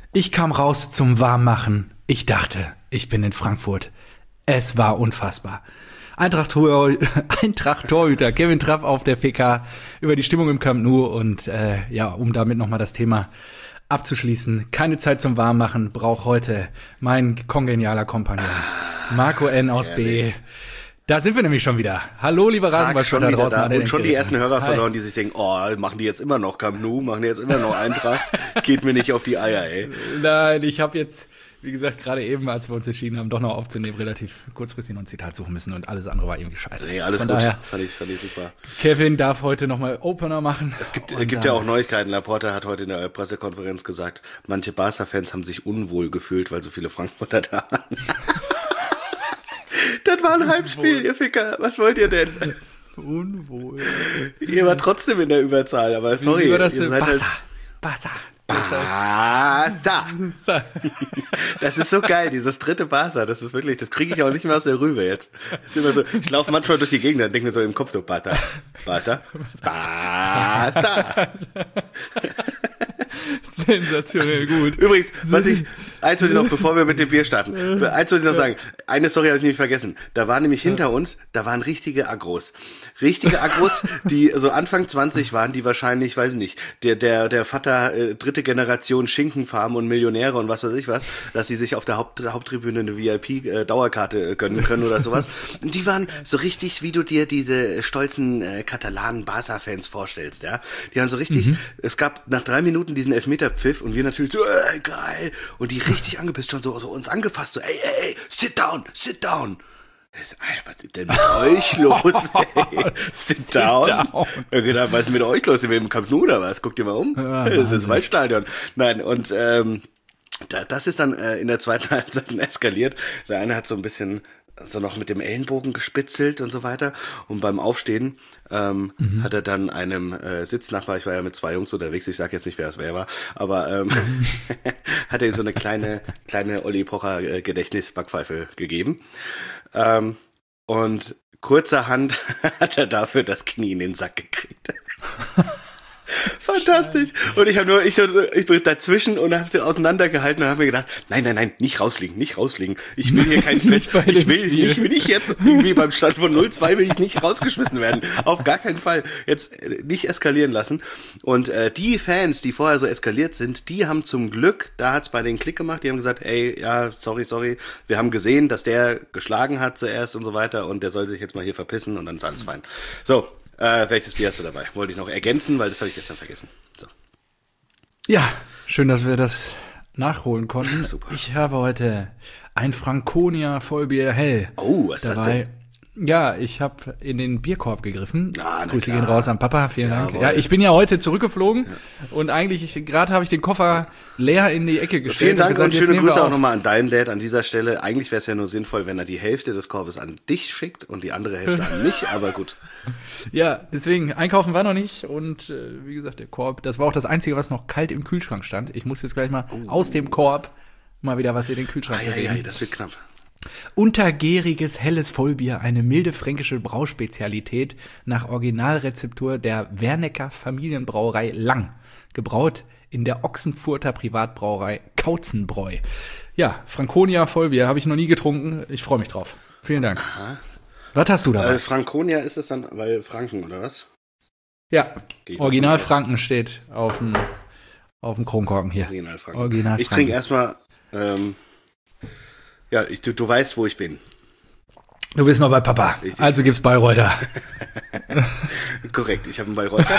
Ich kam raus zum Warmmachen. Ich dachte, ich bin in Frankfurt. Es war unfassbar. Eintracht-Torhüter Kevin Trapp auf der PK über die Stimmung im Camp Nou und um damit nochmal das Thema abzuschließen. Keine Zeit zum Warmmachen braucht heute mein kongenialer Kompagnon Marco N. aus B. Da sind wir nämlich schon wieder. Hallo, liebe Rasenballspieler da draußen. Und schon die ersten Hörer verloren, die sich denken, machen die jetzt immer noch Camp Nou, machen die jetzt immer noch Eintracht? Geht mir nicht auf die Eier, ey. Nein, ich habe jetzt, wie gesagt, gerade eben, als wir uns entschieden haben, doch noch aufzunehmen, relativ kurzfristig noch ein Zitat suchen müssen und alles andere war irgendwie scheiße. Nee, alles gut. Daher, fand ich super. Kevin darf heute nochmal Opener machen. Es gibt ja auch Neuigkeiten. Laporta hat heute in der Pressekonferenz gesagt, manche Barca-Fans haben sich unwohl gefühlt, weil so viele Frankfurter da waren. Das war ein Heimspiel, ihr Ficker. Was wollt ihr denn? Unwohl. Ihr war trotzdem in der Überzahl, aber sorry. Wie war das ihr seid Barca. Barca. Das ist so geil, dieses dritte Barca. Das ist wirklich, das kriege ich auch nicht mehr aus der Rübe jetzt. Das ist immer so, ich laufe manchmal durch die Gegend und denke mir so im Kopf so, Barca. Sensationell gut. Übrigens, eins wollte ich noch, bevor wir mit dem Bier starten, eins wollte ich noch sagen, eine Story habe ich nicht vergessen. Da waren nämlich hinter uns, da waren richtige Agros, die so Anfang 20 waren, die wahrscheinlich, weiß ich nicht, der Vater dritte Generation Schinkenfarm und Millionäre und was weiß ich was, dass sie sich auf der Haupttribüne eine VIP-Dauerkarte gönnen können oder sowas. Und die waren so richtig, wie du dir diese stolzen katalanen Barca-Fans vorstellst, ja. Die waren so richtig, es gab nach 3 Minuten diesen Elfmeterpfiff und wir natürlich so, geil. Und die richtig angepisst, schon so uns angefasst, so, ey, sit down. Was ist denn mit euch los, ey? Sit down. Ich hab gedacht, was ist mit euch los? Sind wir im Camp Nou oder was? Guckt ihr mal um. Das ist Waldstadion. Nein, und das ist dann in der zweiten Halbzeit eskaliert. Der eine hat so ein bisschen so noch mit dem Ellenbogen gespitzelt und so weiter. Und beim Aufstehen hat er dann einem Sitznachbar, ich war ja mit 2 Jungs unterwegs, ich sag jetzt nicht, wer es war, aber hat er so eine kleine Olli Pocher Gedächtnisbackpfeife gegeben. Und kurzerhand hat er dafür das Knie in den Sack gekriegt. Fantastisch. Und ich bin dazwischen und habe sie auseinandergehalten und habe mir gedacht, nein, nicht rausfliegen. Ich will hier keinen Stress. Ich will nicht jetzt irgendwie beim Stand von 0-2 will ich nicht rausgeschmissen werden. Auf gar keinen Fall. Jetzt nicht eskalieren lassen. Und die Fans, die vorher so eskaliert sind, die haben zum Glück, da hat's bei denen Klick gemacht, die haben gesagt, ey, ja, sorry, wir haben gesehen, dass der geschlagen hat zuerst und so weiter und der soll sich jetzt mal hier verpissen und dann ist alles fein. So. Welches Bier hast du dabei? Wollte ich noch ergänzen, weil das habe ich gestern vergessen. So. Ja, schön, dass wir das nachholen konnten. Super. Ich habe heute ein Franconia Vollbier hell. Oh, was ist das denn? Ja, ich habe in den Bierkorb gegriffen. Grüße klar. gehen raus an Papa, vielen Dank. Ja, ich bin ja heute zurückgeflogen und eigentlich, gerade habe ich den Koffer leer in die Ecke gestellt. Vielen Dank und schöne Grüße auch noch nochmal an deinen Dad an dieser Stelle. Eigentlich wäre es ja nur sinnvoll, wenn er die Hälfte des Korbes an dich schickt und die andere Hälfte an mich, aber gut. Ja, deswegen, einkaufen war noch nicht und wie gesagt, der Korb, das war auch das Einzige, was noch kalt im Kühlschrank stand. Ich muss jetzt gleich mal aus dem Korb mal wieder was in den Kühlschrank legen. Das wird knapp. Untergäriges helles Vollbier, eine milde fränkische Brauspezialität nach Originalrezeptur der Wernecker Familienbrauerei Lang. Gebraut in der Ochsenfurter Privatbrauerei Kautzenbräu. Ja, Franconia Vollbier habe ich noch nie getrunken. Ich freue mich drauf. Vielen Dank. Aha. Was hast du da? Franconia ist es dann, weil Franken, oder was? Ja, Original Franken steht auf dem Kronkorken hier. Original Franken. Ich trinke erstmal, du weißt, wo ich bin. Du bist noch bei Papa. Richtig. Also gibt's Bayreuther. Korrekt, ich habe einen Bayreuther.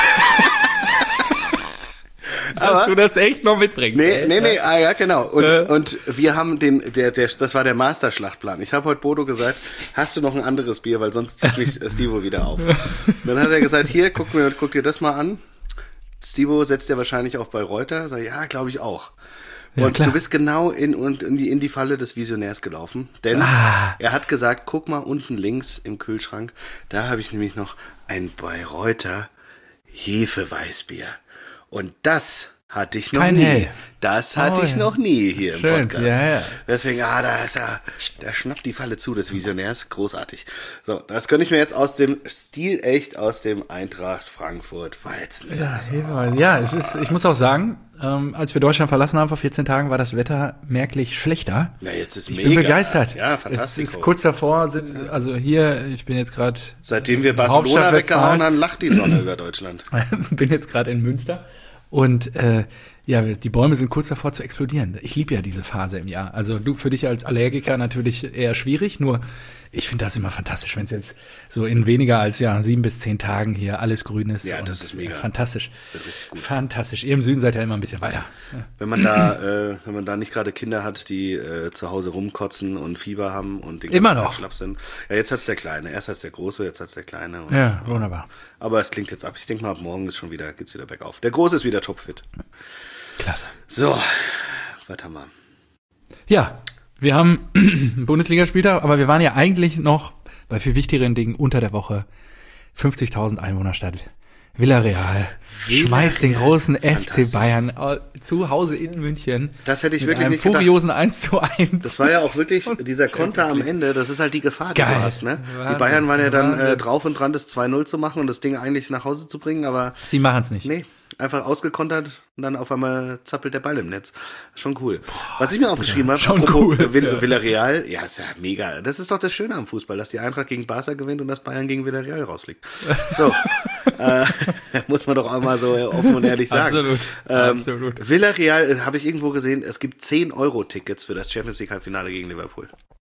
Dass du das echt noch mitbringst. Nee, ja, genau. Und wir haben das war der Masterschlachtplan. Ich habe heute Bodo gesagt, hast du noch ein anderes Bier, weil sonst zieht mich Stivo wieder auf. Dann hat er gesagt, hier, guck dir das mal an. Stivo setzt ja wahrscheinlich auf Bayreuther. Sag, ja, glaube ich auch. Ja, und klar. du bist genau in die Falle des Visionärs gelaufen. Denn er hat gesagt, guck mal unten links im Kühlschrank, da habe ich nämlich noch ein Bayreuther Hefeweißbier. Und das Hatte ich noch Kein nie. Hell. Das hatte ich noch nie hier im Schön, Podcast. ja. Deswegen, da ist er, der schnappt die Falle zu des Visionärs. Großartig. So, das könnte ich mir jetzt aus dem aus dem Eintracht Frankfurt Weizenglas. Ja, es ist, ich muss auch sagen, als wir Deutschland verlassen haben vor 14 Tagen, war das Wetter merklich schlechter. Ja, jetzt ist Ich mega. bin begeistert. Ja, fantastisch. Es ist kurz davor, also hier, ich bin jetzt gerade. Seitdem wir Barcelona weggehauen haben, lacht die Sonne über Deutschland. Bin jetzt gerade in Münster. Und die Bäume sind kurz davor zu explodieren. Ich liebe ja diese Phase im Jahr. Also für dich als Allergiker natürlich eher schwierig, nur ich finde das immer fantastisch, wenn es jetzt so in weniger als 7 bis 10 Tagen hier alles grün ist. Ja, das ist mega. Fantastisch. Das wird richtig gut. Fantastisch. Ihr im Süden seid ja immer ein bisschen weiter. Ja. Wenn man da nicht gerade Kinder hat, die zu Hause rumkotzen und Fieber haben und den Immer ganzen noch. Tag schlapp sind. Ja, jetzt hat's der Kleine. Erst hat's der Große, jetzt hat's der Kleine. Und, Ja, wunderbar. Aber es klingt jetzt ab. Ich denke mal, ab morgen geht's wieder bergauf. Der Große ist wieder topfit. Klasse. So, was haben wir? Ja, wir haben einen Bundesligaspieltag, aber wir waren ja eigentlich noch bei viel wichtigeren Dingen unter der Woche. 50.000 Einwohnerstadt. Villarreal schmeißt den großen FC Bayern zu Hause in München. Das hätte ich mit wirklich einem nicht gedacht. furiosen 1:1. Das war ja auch wirklich dieser Konter am Ende, das ist halt die Gefahr, die du Geil. hast. Ne? Die Wahnsinn. Bayern waren ja dann Wahnsinn. drauf und dran, das 2-0 zu machen und das Ding eigentlich nach Hause zu bringen, aber Sie machen es nicht. nee, einfach ausgekontert und dann auf einmal zappelt der Ball im Netz. Schon cool. Was ich mir aufgeschrieben habe, schon apropos cool. Villarreal, ja, ist ja mega. Das ist doch das Schöne am Fußball, dass die Eintracht gegen Barca gewinnt und das Bayern gegen Villarreal rausfliegt. So, muss man doch auch mal so offen und ehrlich sagen. Absolut. Absolut. Villarreal, habe ich irgendwo gesehen, es gibt 10-Euro-Tickets für das Champions League Halbfinale gegen Liverpool.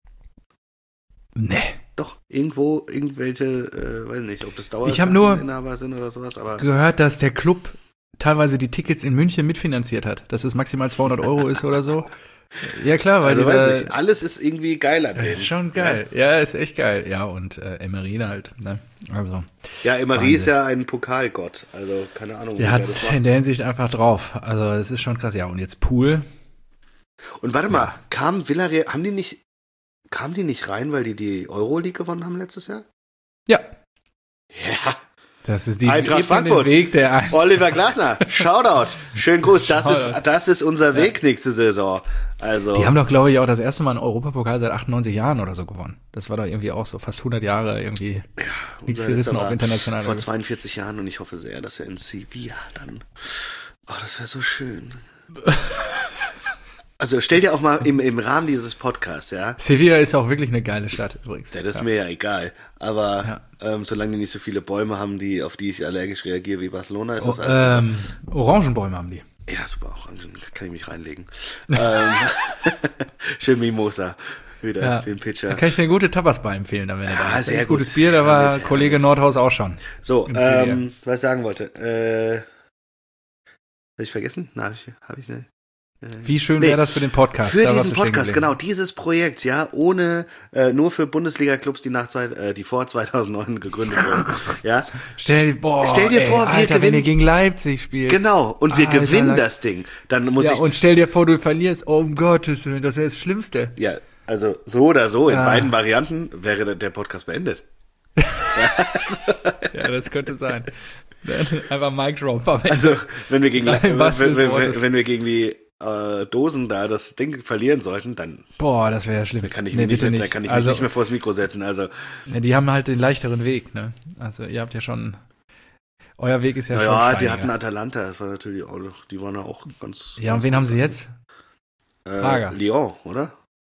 Nee. Doch, irgendwelche, weiß nicht, ob das Ich hab nur Inhaber sind oder sowas, aber gehört, dass der Club teilweise die Tickets in München mitfinanziert hat, dass es maximal 200 Euro ist oder so. Ja klar, weil also die weiß da, nicht, alles ist irgendwie geil an denen. ist schon geil. Ja, ist echt geil. Ja, und Emery halt, ne? Also, Ja, Emery Wahnsinn. ist ja ein Pokalgott, also keine Ahnung. der wie hat's das macht. in der Hinsicht einfach drauf. Also, das ist schon krass. Ja, und jetzt Pool. Und warte mal, kam Villarreal, kamen die nicht rein, weil die Euroleague gewonnen haben letztes Jahr? Ja, Ja. das ist die Eintracht ebnen den Frankfurt. Weg der Eintracht. Oliver Glasner, Shoutout. Schönen Gruß, Shoutout. das ist unser Weg nächste Saison. Also, Die haben doch, glaube ich, auch das erste Mal einen Europapokal seit 98 Jahren oder so gewonnen. Das war doch irgendwie auch so fast 100 Jahre irgendwie nichts unser gerissen letzter auf internationaler vor Ebene. 42 Jahren und ich hoffe sehr, dass er in Sevilla dann, das wäre so schön. Also stell dir auch mal im Rahmen dieses Podcasts, ja, Sevilla ist auch wirklich eine geile Stadt übrigens. ja, das ist mir ja egal, aber solange die nicht so viele Bäume haben, auf die ich allergisch reagiere wie Barcelona, ist das alles super. Orangenbäume haben die. Ja, super, Orangen, kann ich mich reinlegen. Schön Mimosa, wieder den Pitcher. Da kann ich dir eine gute Tapasbar empfehlen, dann wenn du da bist. sehr Echt gutes gut. Bier, da war Herrlich, Kollege herrlich. Nordhaus auch schon. So, in Sevilla. was ich sagen wollte, hab ich vergessen? Na, hab ich nicht. Wie schön wäre das für den Podcast? Für Da warst diesen du stehen Podcast, geblieben. genau, dieses Projekt, ja, ohne, nur für Bundesliga-Clubs, die vor 2009 gegründet wurden, ja. Stell dir vor, wir Alter, wenn gewinnen. ihr gegen Leipzig spielt. Genau, und wir Alter, gewinnen das Ding. Dann muss Ja, ich, und stell dir vor, du verlierst. Oh, um Gottes Willen, das wäre das Schlimmste. ja, also so oder so, in Ah. beiden Varianten wäre der Podcast beendet. Ja, das könnte sein. Einfach Mic Drop. Aber Also, wenn wir gegen, Im wahrsten des Wortes. wenn wir gegen die Dosen da das Ding verlieren sollten, dann boah, das wäre ja schlimm. kann ich, Nee, mich, bitte nicht, da kann ich Also, mich nicht mehr vors Mikro setzen. Also, ja, die haben halt den leichteren Weg, ne? Also, ihr habt ja schon. Euer Weg ist ja schon. naja, die steiniger. hatten Atalanta, das war natürlich auch, die waren ja auch ganz. Ja, und wen haben sie jetzt? Prager. Lyon, oder?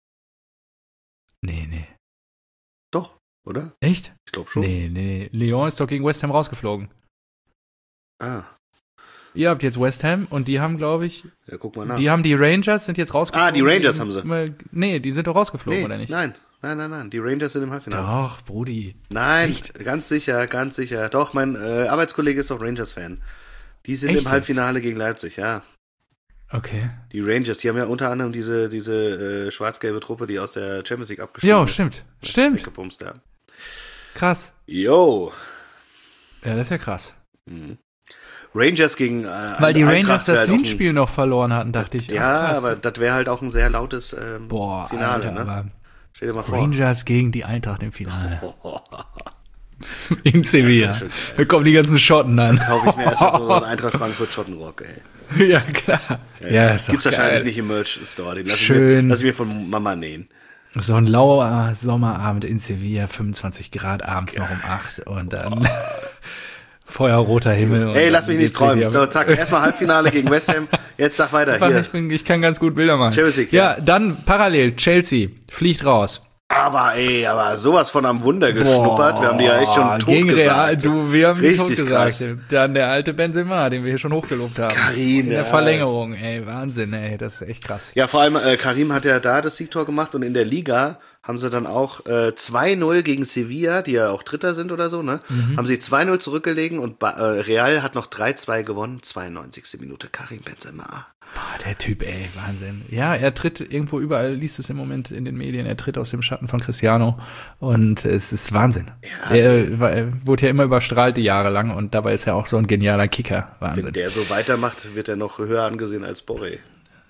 Nee. Doch, oder? Echt? Ich glaube schon. Nee. Lyon ist doch gegen West Ham rausgeflogen. Ah, Ihr habt jetzt West Ham und die haben, glaube ich, ja, guck mal nach. die haben die Rangers, sind jetzt rausgeflogen. Die Rangers haben sie. Nee, die sind doch rausgeflogen, oder nicht? Nein. Die Rangers sind im Halbfinale. Doch, Brudi. Nein, Echt? ganz sicher. Doch, mein Arbeitskollege ist doch Rangers-Fan. Die sind Echt im Halbfinale gegen Leipzig, ja. Okay. Die Rangers, die haben ja unter anderem diese schwarz-gelbe Truppe, die aus der Champions League abgestiegen Ja, ist. stimmt. Weggepumst, ja. Krass. Yo. Ja, das ist ja krass. Rangers gegen Weil die Eintracht Rangers wär das halt auch ein- Hinspiel noch verloren hatten, dachte ich. Ja, Ach, krass. aber das wäre halt auch ein sehr lautes Boah, Finale, Alter, ne? aber Stell dir mal vor. Rangers gegen die Eintracht im Finale. In Sevilla. Das ist ja schön, Da kommen die ganzen Schotten an. Kaufe ich mir erstmal so einen Eintracht Frankfurt Schottenrock, ey. Ja, klar. Ja, ist Gibt's doch wahrscheinlich geil. nicht im Merch-Store. Den Schön. lass ich mir von Mama nähen. So ein lauer Sommerabend in Sevilla, 25 Grad abends noch um 8 und dann feuerroter Himmel. Ey, und lass mich nicht träumen. So, zack, erstmal Halbfinale gegen West Ham. Jetzt sag weiter, hier. Ich kann ganz gut Bilder machen. Champions League, ja, dann parallel, Chelsea fliegt raus. Aber sowas von am Wunder geschnuppert. Wir haben die ja echt schon tot gegen Real, gesagt. wir haben die Richtig tot gesagt. krass. Dann der alte Benzema, den wir hier schon hochgelobt haben. Karim, in der ja. Verlängerung, ey, Wahnsinn, ey, das ist echt krass. Ja, vor allem Karim hat ja da das Siegtor gemacht und in der Liga haben sie dann auch 2-0 gegen Sevilla, die ja auch Dritter sind oder so, ne? Haben sie 2-0 zurückgelegen und Real hat noch 3-2 gewonnen, 92. Minute, Karim Benzema. Boah, der Typ, ey, Wahnsinn. Ja, er tritt irgendwo überall, liest es im Moment in den Medien, er tritt aus dem Schatten von Cristiano und es ist Wahnsinn. Ja, er wurde ja immer überstrahlt die Jahre lang und dabei ist er auch so ein genialer Kicker. Wahnsinn. Wenn der so weitermacht, wird er noch höher angesehen als Borré.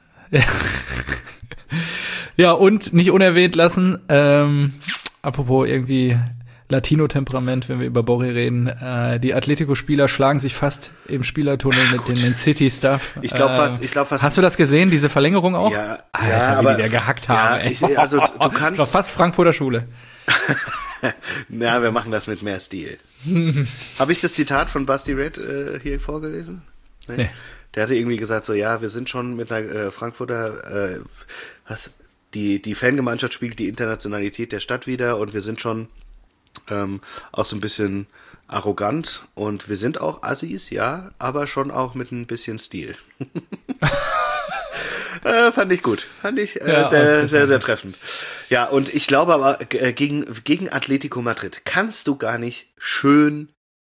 Ja, und nicht unerwähnt lassen, apropos irgendwie Latino-Temperament, wenn wir über Borré reden, die Atletico-Spieler schlagen sich fast im Spielertunnel mit dem Man City-Stuff. Ich glaube fast. Hast du das gesehen, diese Verlängerung auch? Ja, Alter, ja, wie aber die da gehackt haben, ey. also du kannst. Das war fast Frankfurter Schule. Na, wir machen das mit mehr Stil. Habe ich das Zitat von Basti Red hier vorgelesen? Nee. Der hatte irgendwie gesagt so, ja, wir sind schon mit einer Frankfurter, die Fangemeinschaft spiegelt die Internationalität der Stadt wider und wir sind schon auch so ein bisschen arrogant und wir sind auch Assis, ja, aber schon auch mit ein bisschen Stil. Fand ich gut. Fand ich sehr, sehr, sehr treffend. Ja, und ich glaube aber, gegen Atletico Madrid kannst du gar nicht schön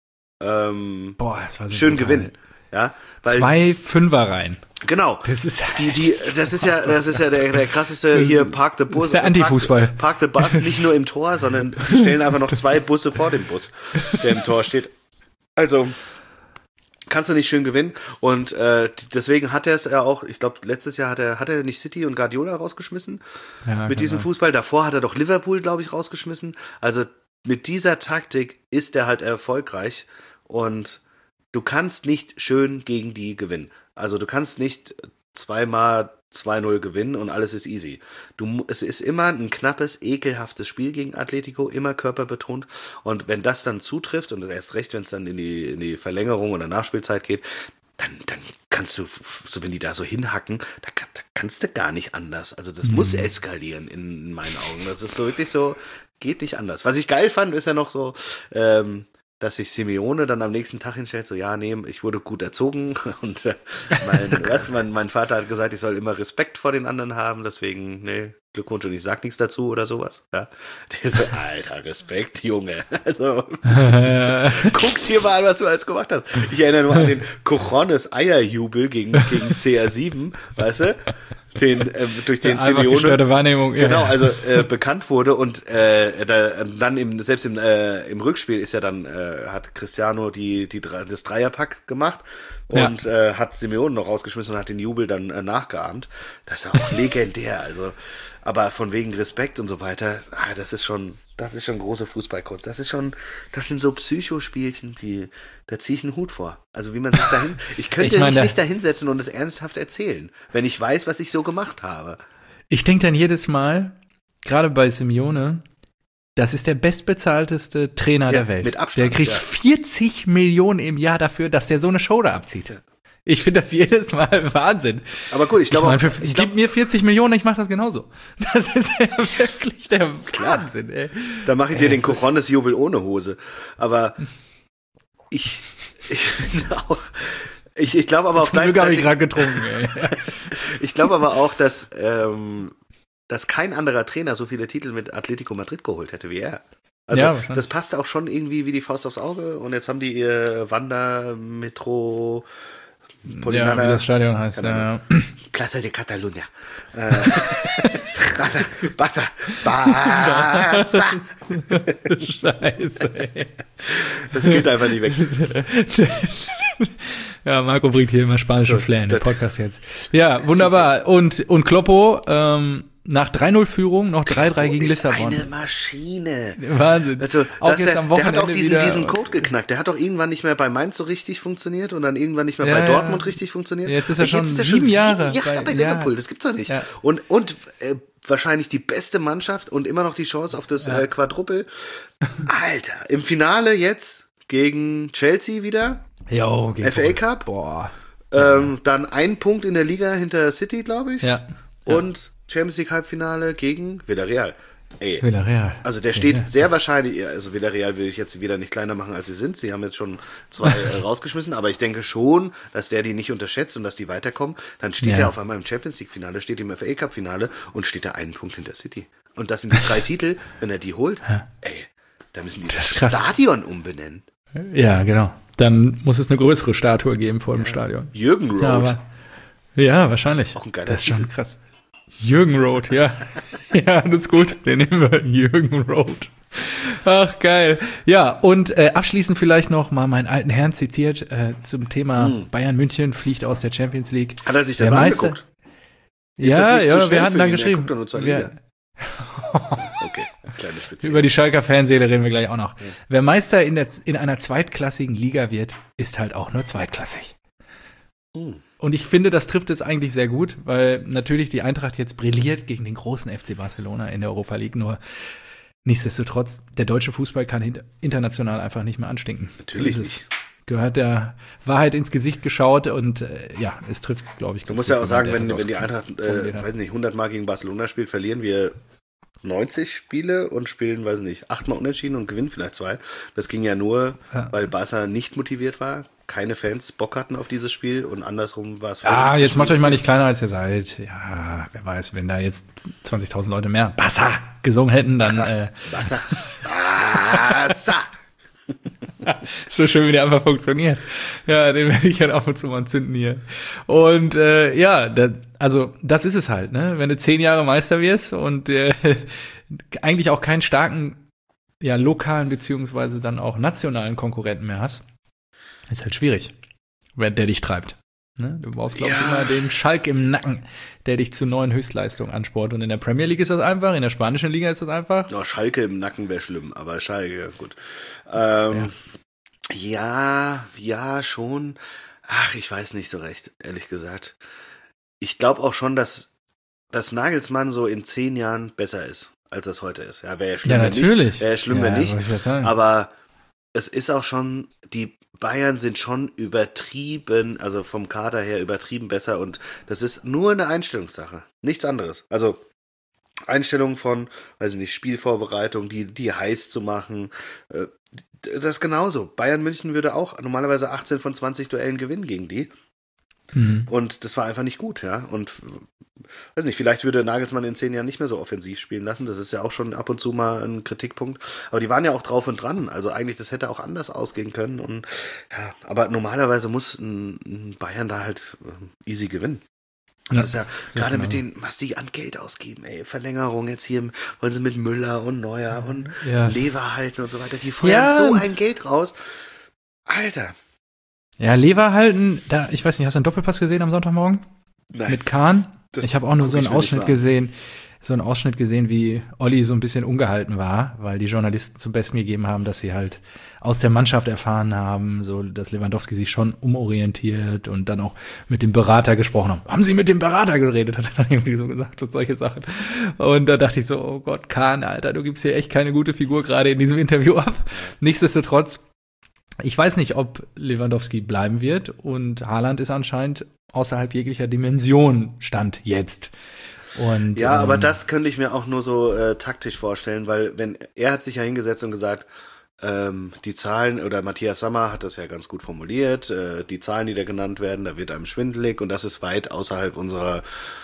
Das war so schön brutal. gewinnen. Ja, weil, 2 Fünferreihen. Genau. Das ist das ist ja der krasseste hier Park the Bus. Das ist der Antifußball. Park the Bus nicht nur im Tor, sondern die stellen einfach noch 2 Busse vor dem Bus, der im Tor steht. Also kannst du nicht schön gewinnen und deswegen hat er es ja auch, ich glaube letztes Jahr hat er nicht City und Guardiola rausgeschmissen mit diesem Fußball. Davor hat er doch Liverpool, glaube ich, rausgeschmissen. Also mit dieser Taktik ist er halt erfolgreich und du kannst nicht schön gegen die gewinnen. Also du kannst nicht zweimal 2-0 gewinnen und alles ist easy. Es ist immer ein knappes, ekelhaftes Spiel gegen Atletico, immer körperbetont. Und wenn das dann zutrifft, und erst recht, wenn es dann in die Verlängerung oder Nachspielzeit geht, dann kannst du, so wenn die da so hinhacken, da kannst du gar nicht anders. Also das muss eskalieren in meinen Augen. Das ist so wirklich so, geht nicht anders. Was ich geil fand, ist ja noch so, dass sich Simeone dann am nächsten Tag hinstellt, so, ja, nee, ich wurde gut erzogen und mein Vater hat gesagt, ich soll immer Respekt vor den anderen haben, deswegen, nee, Glückwunsch und ich sag nichts dazu oder sowas. Ja. Der so, Alter, Respekt, Junge. Also, guck dir mal an, was du alles gemacht hast. Ich erinnere nur an den Cojones Eierjubel gegen CR7, weißt du? Durch den Simeone Wahrnehmung, genau, also bekannt wurde und dann im Rückspiel ist ja dann hat Cristiano das Dreierpack gemacht und hat Simeone noch rausgeschmissen und hat den Jubel dann nachgeahmt. Das ist auch legendär, also aber von wegen Respekt und so weiter, das ist schon große Fußballkunst. Das sind so Psychospielchen, da ziehe ich einen Hut vor. Also wie man sich ich könnte mich nicht da hinsetzen und es ernsthaft erzählen, wenn ich weiß, was ich so gemacht habe. Ich denke dann jedes Mal, gerade bei Simeone, das ist der bestbezahlteste Trainer der Welt. Mit Abstand. Der kriegt 40 Millionen im Jahr dafür, dass der so eine Show da abzieht. Ja. Ich finde das jedes Mal Wahnsinn. Aber gut, ich glaube, gib mir 40 Millionen, ich mache das genauso. Das ist ja wirklich der Wahnsinn, ey. Da mache ich dir den Cojones-Jubel ohne Hose. Aber ich glaube aber auch gleichzeitig... habe ich gerade getrunken, ey. Ich glaube aber auch, dass kein anderer Trainer so viele Titel mit Atletico Madrid geholt hätte wie er. Also das passte auch schon irgendwie wie die Faust aufs Auge. Und jetzt haben die ihr Wanda Metro... Ja, wie das Stadion heißt. Ja. Plaza de Catalunya. Scheiße, ey. Das geht einfach nicht weg. Ja, Marco bringt hier immer spanische Flair in den Podcast jetzt. Ja, wunderbar. Und Kloppo, nach 3-0-Führung noch 3-3 gegen Lissabon. Ist eine Maschine. Wahnsinn. Also, auch jetzt am der hat Wochenende auch diesen Code geknackt. Der hat auch irgendwann nicht mehr bei Mainz so richtig funktioniert und dann irgendwann nicht mehr bei Dortmund richtig funktioniert. Jetzt ist er schon 7 Jahre bei Liverpool. Das gibt's doch nicht. Ja. Und wahrscheinlich die beste Mannschaft und immer noch die Chance auf das Quadruppel. Alter, im Finale jetzt gegen Chelsea wieder. Jo, FA Cup. Boah. Dann ein Punkt in der Liga hinter City, glaube ich. Ja. Und Champions League Halbfinale gegen Villarreal. Ey. Villarreal. Also der steht sehr wahrscheinlich, also Villarreal will ich jetzt wieder nicht kleiner machen, als sie sind. Sie haben jetzt schon 2 rausgeschmissen, aber ich denke schon, dass der die nicht unterschätzt und dass die weiterkommen. Dann steht er auf einmal im Champions League Finale, steht im FA Cup Finale und steht da einen Punkt hinter City. Und das sind die 3 Titel, wenn er die holt, ey, da müssen die das Stadion umbenennen. Ja, genau. Dann muss es eine größere Statue geben vor dem Stadion. Jürgen Road. Ja, wahrscheinlich. Auch ein geiler Das ist schon Titel. krass. Jürgen Road, ja. Ja, das ist gut. Den nehmen wir. Jürgen Road. Ach, geil. Ja, und abschließend vielleicht noch mal meinen alten Herrn zitiert zum Thema Bayern München fliegt aus der Champions League. Hat er sich das angeguckt? Ja, wir hatten dann geschrieben. Er guckt doch nur 2 Liga. Okay, kleine Spitze. Über die Schalker Fanseele reden wir gleich auch noch. Ja. Wer Meister in einer zweitklassigen Liga wird, ist halt auch nur zweitklassig. Und ich finde, das trifft es eigentlich sehr gut, weil natürlich die Eintracht jetzt brilliert gegen den großen FC Barcelona in der Europa League, nur nichtsdestotrotz, der deutsche Fußball kann international einfach nicht mehr anstinken. Natürlich nicht. Gehört der Wahrheit ins Gesicht geschaut und es trifft es, glaube ich. Du musst ja auch sagen, wenn die Eintracht, weiß nicht, 100 Mal gegen Barcelona spielt, verlieren wir 90 Spiele und spielen, weiß nicht, 8-mal unentschieden und gewinnen vielleicht 2. Das ging ja nur, weil Barca nicht motiviert war, keine Fans Bock hatten auf dieses Spiel und andersrum war es. Jetzt macht euch mal nicht kleiner, als ihr seid. Ja, wer weiß, wenn da jetzt 20.000 Leute mehr Barca gesungen hätten, dann Barca. So schön, wie der einfach funktioniert. Ja, den werde ich halt ab und zu mal zünden hier. Und das ist es halt, ne? Wenn du 10 Jahre Meister wirst und eigentlich auch keinen starken, lokalen beziehungsweise dann auch nationalen Konkurrenten mehr hast, ist halt schwierig, wenn der dich treibt. Ne? Du brauchst, glaube ich, immer den Schalk im Nacken, der dich zu neuen Höchstleistungen anspornt. Und in der Premier League ist das einfach, in der spanischen Liga ist das einfach. Ja, Schalke im Nacken wäre schlimm, aber Schalke, gut. Ja, schon. Ach, ich weiß nicht so recht, ehrlich gesagt. Ich glaube auch schon, dass Nagelsmann so in 10 Jahren besser ist, als es heute ist. Ja, wäre ja schlimm, natürlich. Wäre ja schlimm, wenn nicht. Aber es ist auch schon, die Bayern sind schon übertrieben, also vom Kader her übertrieben besser und das ist nur eine Einstellungssache, nichts anderes. Also Einstellung von, weiß ich nicht, Spielvorbereitung, die heiß zu machen, das ist genauso. Bayern München würde auch normalerweise 18 von 20 Duellen gewinnen gegen die. Und das war einfach nicht gut, ja. Und weiß nicht, vielleicht würde Nagelsmann in 10 Jahren nicht mehr so offensiv spielen lassen. Das ist ja auch schon ab und zu mal ein Kritikpunkt. Aber die waren ja auch drauf und dran. Also eigentlich, das hätte auch anders ausgehen können. Und ja, aber normalerweise muss ein Bayern da halt easy gewinnen. Das ist ja gerade mit denen, was die an Geld ausgeben, ey. Verlängerung jetzt hier, wollen sie mit Müller und Neuer und Lever halten und so weiter. Die feuern so ein Geld raus. Alter. Ja, Lever halten, ich weiß nicht, hast du einen Doppelpass gesehen am Sonntagmorgen? Nein. Mit Kahn? Ich habe auch nur so einen Ausschnitt gesehen, wie Olli so ein bisschen ungehalten war, weil die Journalisten zum Besten gegeben haben, dass sie halt aus der Mannschaft erfahren haben, so dass Lewandowski sich schon umorientiert und dann auch mit dem Berater gesprochen haben. Haben Sie mit dem Berater geredet? Hat er dann irgendwie so gesagt, so solche Sachen. Und da dachte ich so, oh Gott, Kahn, Alter, du gibst hier echt keine gute Figur gerade in diesem Interview ab. Nichtsdestotrotz, ich weiß nicht, ob Lewandowski bleiben wird und Haaland ist anscheinend außerhalb jeglicher Dimension Stand jetzt. Und, aber das könnte ich mir auch nur so taktisch vorstellen, weil er hat sich ja hingesetzt und gesagt, die Zahlen, oder Matthias Sammer hat das ja ganz gut formuliert, die Zahlen, die da genannt werden, da wird einem schwindelig und das ist weit außerhalb unserer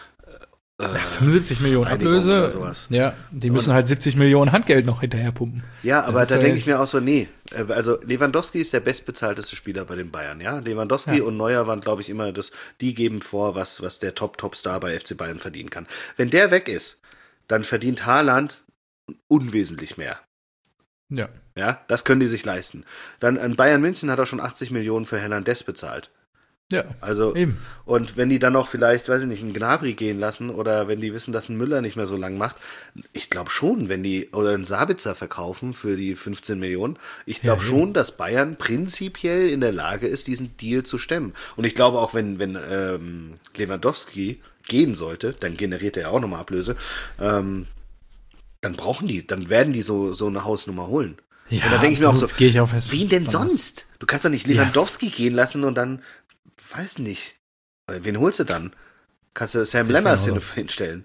75 Millionen Ablöse, oder sowas. Ja, die müssen halt 70 Millionen Handgeld noch hinterher pumpen. Ja, aber da denke ich mir auch so, nee, also Lewandowski ist der bestbezahlteste Spieler bei den Bayern, ja. Lewandowski und Neuer waren, glaube ich, immer die geben vor, was der Top-Star bei FC Bayern verdienen kann. Wenn der weg ist, dann verdient Haaland unwesentlich mehr. Ja. Ja, das können die sich leisten. Dann Bayern München hat auch schon 80 Millionen für Hernandez bezahlt. Ja, Also, eben. und wenn die dann noch vielleicht, weiß ich nicht, einen Gnabry gehen lassen oder wenn die wissen, dass ein Müller nicht mehr so lang macht, ich glaube schon, wenn die, oder einen Sabitzer verkaufen für die 15 Millionen, ich glaube Ja, schon, dass Bayern prinzipiell in der Lage ist, diesen Deal zu stemmen. Und ich glaube auch, wenn Lewandowski gehen sollte, dann generiert er ja auch nochmal Ablöse, dann werden die so eine Hausnummer holen. Ja, und da denke ich mir auch so, gehe ich auch fest. wen denn sonst? Du kannst doch nicht Lewandowski gehen lassen und dann, weiß nicht, wen holst du dann? Kannst du Sam Lammers hinstellen?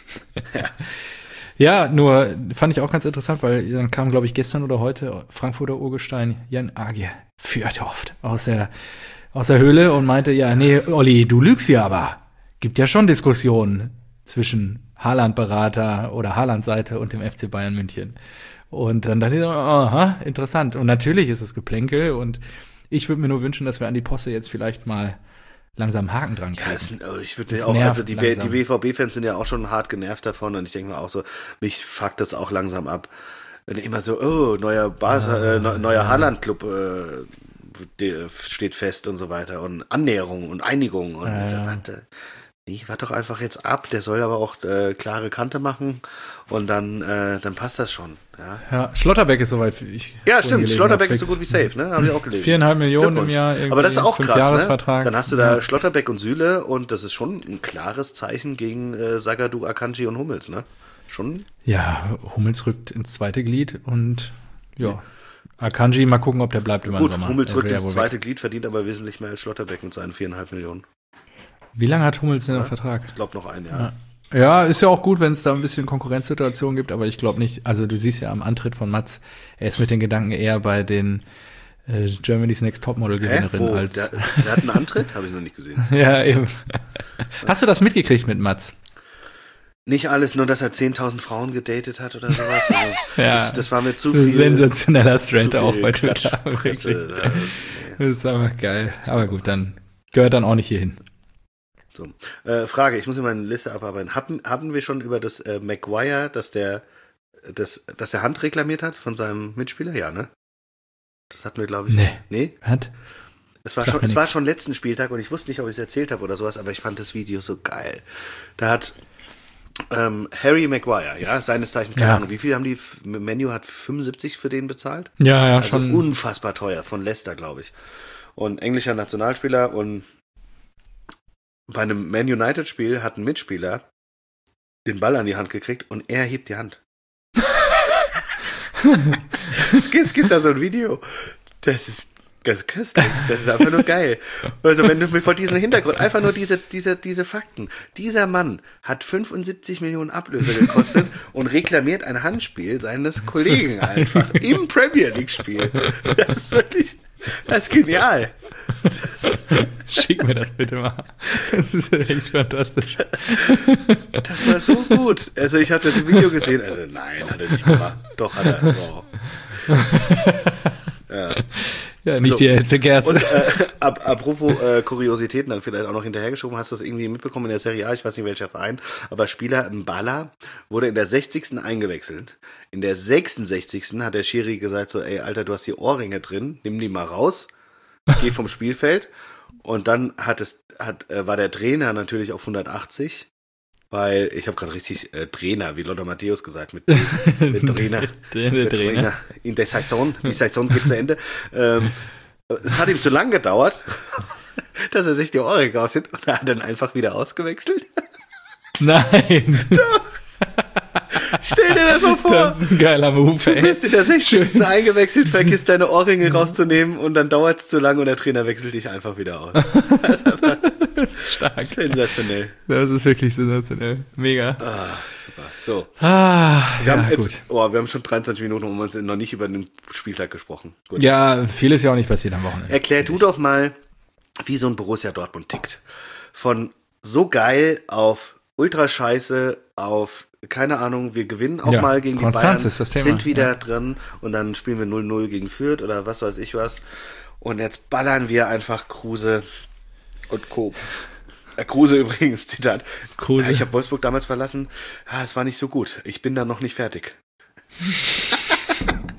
Ja, nur fand ich auch ganz interessant, weil dann kam, glaube ich, gestern oder heute Frankfurter Urgestein Jan Agier Fjørtoft aus der Höhle und meinte, ja, nee, Olli, du lügst hier aber. Gibt ja schon Diskussionen zwischen Haaland-Berater oder Haaland-Seite und dem FC Bayern München. Und dann dachte ich, aha, interessant. Und natürlich ist es Geplänkel und ich würde mir nur wünschen, dass wir an die Posse jetzt vielleicht mal langsam Haken dran kriegen. Ja, ich würde mir auch, also die BVB-Fans sind ja auch schon hart genervt davon und ich denke mir auch so, mich fuckt das auch langsam ab. Wenn immer so, neuer Haaland-Club steht fest und so weiter und Annäherung und Einigung und warte, doch einfach jetzt ab, der soll aber auch klare Kante machen und dann passt das schon. Ja, Schlotterbeck ist soweit. Ja, stimmt, Schlotterbeck ist so gut wie safe, ne? Habe ich auch gelesen. 4,5 Millionen im Jahr. Aber das ist auch krass, ne? Dann hast du da Schlotterbeck und Süle und das ist schon ein klares Zeichen gegen Zagadou, Akanji und Hummels, ne? Schon? Ja, Hummels rückt ins zweite Glied und ja, Akanji, mal gucken, ob der bleibt über den Sommer. Gut, Hummels rückt ins zweite Glied, verdient aber wesentlich mehr als Schlotterbeck mit seinen 4,5 Millionen. Wie lange hat Hummels denn noch Vertrag? Ich glaube noch ein Jahr. Ja, ist ja auch gut, wenn es da ein bisschen Konkurrenzsituation gibt, aber ich glaube nicht, also du siehst ja am Antritt von Mats, er ist mit den Gedanken eher bei den Germany's Next Topmodel-Gewinnerin als... Der hat einen Antritt? Habe ich noch nicht gesehen. Ja, eben. Hast du das mitgekriegt mit Mats? Nicht alles, nur dass er 10.000 Frauen gedatet hat oder sowas. Also das war mir zu viel. Sensationeller Straight auch bei Twitter. Presse, das ist einfach geil. Aber gut, dann gehört dann auch nicht hier hin. So. Frage, ich muss mir meine Liste abarbeiten. Haben wir schon über das Maguire, dass er Hand reklamiert hat von seinem Mitspieler? Ja, ne? Das hatten wir, glaube ich. Nee? Hat? Es war schon letzten Spieltag und ich wusste nicht, ob ich es erzählt habe oder sowas, aber ich fand das Video so geil. Da hat Harry Maguire, ja, seines Zeichen, keine Ahnung, wie viel haben die, Menu hat 75 für den bezahlt? Ja, also schon. Unfassbar teuer, von Leicester, glaube ich. Und englischer Nationalspieler und bei einem Man United Spiel hat ein Mitspieler den Ball an die Hand gekriegt und er hebt die Hand. Es gibt da so ein Video, das ist köstlich, das ist einfach nur geil. Also wenn du mir vor diesem Hintergrund, einfach nur diese Fakten, dieser Mann hat 75 Millionen Ablöse gekostet und reklamiert ein Handspiel seines Kollegen einfach im Premier League Spiel. Das ist wirklich, das ist genial. Schick mir das bitte mal. Das ist echt fantastisch. Das war so gut. Also ich habe das Video gesehen. Also nein, hat er nicht gemacht. Doch, hat er. Wow. Ja, nicht so. Die hellste Kerze. Und apropos Kuriositäten, dann vielleicht auch noch hinterhergeschoben, hast du das irgendwie mitbekommen in der Serie A, ich weiß nicht welcher Verein, aber Spieler Mbala wurde in der 60. eingewechselt. In der 66. hat der Schiri gesagt so, ey Alter, du hast hier Ohrringe drin, nimm die mal raus, geh vom Spielfeld. Und dann war der Trainer natürlich auf 180, weil ich habe gerade richtig Trainer, wie Lothar Matthäus gesagt, mit Trainer. Der Trainer. In der Saison, die Saison geht zu Ende. Es hat ihm zu lang gedauert, dass er sich die Ohrringe aussieht und er hat dann einfach wieder ausgewechselt. Nein. Doch. Stell dir das so vor. Das ist ein geiler Move, Du bist in der 60. eingewechselt, vergisst deine Ohrringe rauszunehmen und dann dauert es zu lang und der Trainer wechselt dich einfach wieder aus. Das ist einfach stark. Sensationell. Das ist wirklich sensationell. Mega. Super. So. Wir haben schon 23 Minuten und uns noch nicht über den Spieltag gesprochen. Gut. Ja, viel ist ja auch nicht passiert am Wochenende. Erklär du doch mal, wie so ein Borussia Dortmund tickt. Von so geil auf ultra scheiße auf keine Ahnung, wir gewinnen auch mal gegen die Bayern, ist das Thema. Sind wieder drin und dann spielen wir 0-0 gegen Fürth oder was weiß ich was. Und jetzt ballern wir einfach Kruse und Co. Kruse übrigens, Zitat. Kruse. Ja, ich habe Wolfsburg damals verlassen. Es war nicht so gut. Ich bin da noch nicht fertig.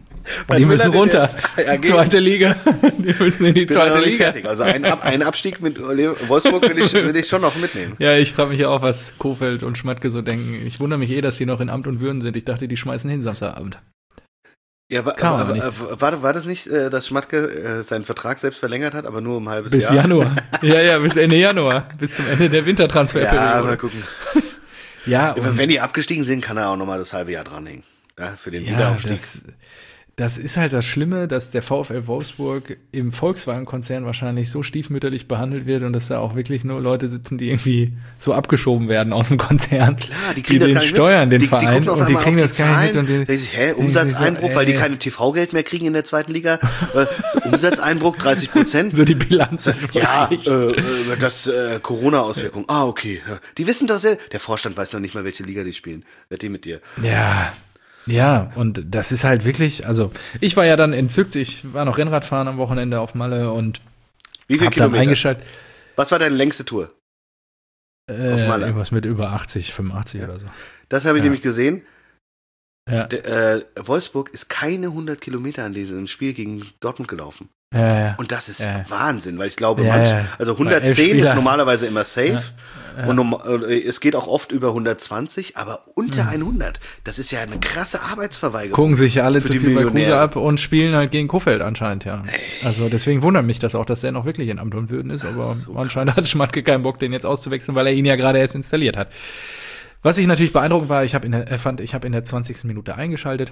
Die müssen runter. Zweite Liga. Die müssen in die zweite Liga. Fertig. Also einen Abstieg mit Wolfsburg will ich schon noch mitnehmen. Ja, ich frage mich ja auch, was Kohfeldt und Schmatke so denken. Ich wundere mich dass die noch in Amt und Würden sind. Ich dachte, die schmeißen hin Samstagabend. Ja, war das nicht, dass Schmatke seinen Vertrag selbst verlängert hat, aber nur um ein halbes Jahr? Bis Januar. Ja, bis Ende Januar. Bis zum Ende der Wintertransferperiode. Ja, mal gucken. Ja, wenn die abgestiegen sind, kann er auch nochmal das halbe Jahr dranhängen. Ja, für den Wiederaufstieg. Das ist halt das Schlimme, dass der VfL Wolfsburg im Volkswagen-Konzern wahrscheinlich so stiefmütterlich behandelt wird und dass da auch wirklich nur Leute sitzen, die irgendwie so abgeschoben werden aus dem Konzern. Klar, die kriegen das gar nicht steuern, mit. Den Verein, und die kriegen das gar nicht mit. Und die Umsatzeinbruch, weil die keine TV-Geld mehr kriegen in der zweiten Liga. Umsatzeinbruch 30%. So die Bilanz ist das Corona-Auswirkung. Okay. Ja. Die wissen doch sehr. Der Vorstand weiß noch nicht mal, welche Liga die spielen. Wer die mit dir? Ja, und das ist halt wirklich, also ich war ja dann entzückt, ich war noch Rennradfahren am Wochenende auf Malle und wie viele Kilometer? Dann eingeschaltet. Was war deine längste Tour? Auf Malle? Irgendwas mit über 80, 85 oder so. Das habe ich nämlich gesehen. Ja. Wolfsburg ist keine 100 Kilometer an diesem Spiel gegen Dortmund gelaufen. Ja. Und das ist Wahnsinn, weil ich glaube, also 110 ist normalerweise immer safe. Ja. Und es geht auch oft über 120, aber unter 100, das ist ja eine krasse Arbeitsverweigerung. Gucken sich ja alle zu viel bei Kruse ab und spielen halt gegen Kohfeldt anscheinend, ja. Also deswegen wundert mich das auch, dass der noch wirklich in Amt und Würden ist, aber so anscheinend hat Schmatke keinen Bock, den jetzt auszuwechseln, weil er ihn ja gerade erst installiert hat. Was ich natürlich beeindruckend war, ich habe in der 20. Minute eingeschaltet.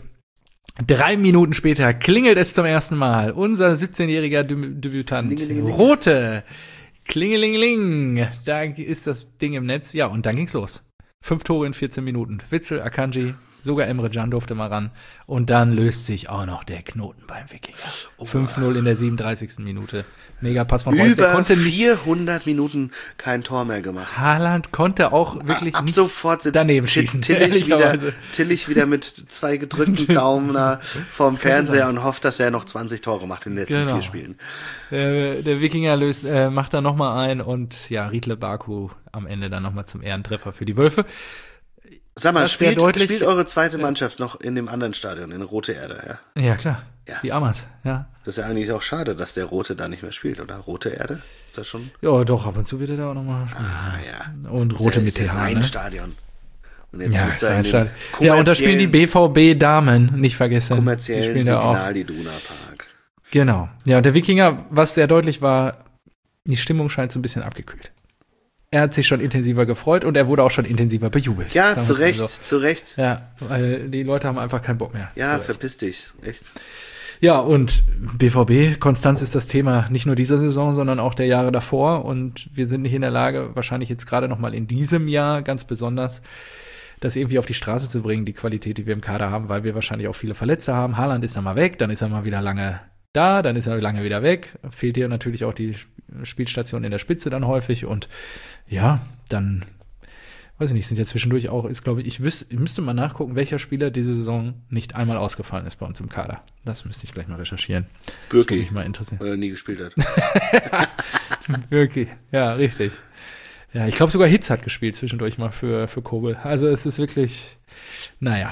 3 Minuten später klingelt es zum ersten Mal. Unser 17-jähriger Debütant. Rote. Klingelingeling. Da ist das Ding im Netz. Ja, und dann ging's los. 5 Tore in 14 Minuten. Witzel, Akanji, sogar Emre Can durfte mal ran. Und dann löst sich auch noch der Knoten beim Wikinger. 5-0 in der 37. Minute. Mega Pass von Reus. Über 400 Minuten kein Tor mehr gemacht. Haaland konnte auch wirklich ab sofort daneben schießen. Tillich wieder mit 2 gedrückten Daumen vorm Fernseher und hofft, dass er noch 20 Tore macht in den letzten 4 Spielen. Der Wikinger macht da nochmal ein und ja, Riedle Baku am Ende dann nochmal zum Ehrentreffer für die Wölfe. Sag mal, spielt eure zweite Mannschaft noch in dem anderen Stadion, in Rote Erde, ja? Ja, klar. Ja. Die Amas, ja. Das ist ja eigentlich auch schade, dass der Rote da nicht mehr spielt, oder? Rote Erde? Ist das schon? Ja, doch, ab und zu wird er da auch nochmal spielen. Ja. Und Rote mit TH, ist sein Stadion. Und jetzt muss da und da spielen die BVB-Damen, nicht vergessen. Kommerziellen Signal Iduna Park. Genau. Ja, der Wikinger, was sehr deutlich war, die Stimmung scheint so ein bisschen abgekühlt. Er hat sich schon intensiver gefreut und er wurde auch schon intensiver bejubelt. Ja, zu Recht. Ja, weil die Leute haben einfach keinen Bock mehr. Ja, verpiss dich, echt. Ja, und BVB, Konstanz ist das Thema nicht nur dieser Saison, sondern auch der Jahre davor. Und wir sind nicht in der Lage, wahrscheinlich jetzt gerade noch mal in diesem Jahr ganz besonders, das irgendwie auf die Straße zu bringen, die Qualität, die wir im Kader haben, weil wir wahrscheinlich auch viele Verletzte haben. Haaland ist dann mal weg, dann ist er mal wieder lange da, dann ist er lange wieder weg. Fehlt hier natürlich auch die Spielstation in der Spitze dann häufig. Und ja, dann, weiß ich nicht, sind ja zwischendurch auch, ist glaube ich müsste mal nachgucken, welcher Spieler diese Saison nicht einmal ausgefallen ist bei uns im Kader. Das müsste ich gleich mal recherchieren. Bürki. Mich mal interessieren. Weil er nie gespielt hat. Bürki, ja, richtig. Ja, ich glaube sogar Hitz hat gespielt zwischendurch mal für Kobel. Also es ist wirklich, naja,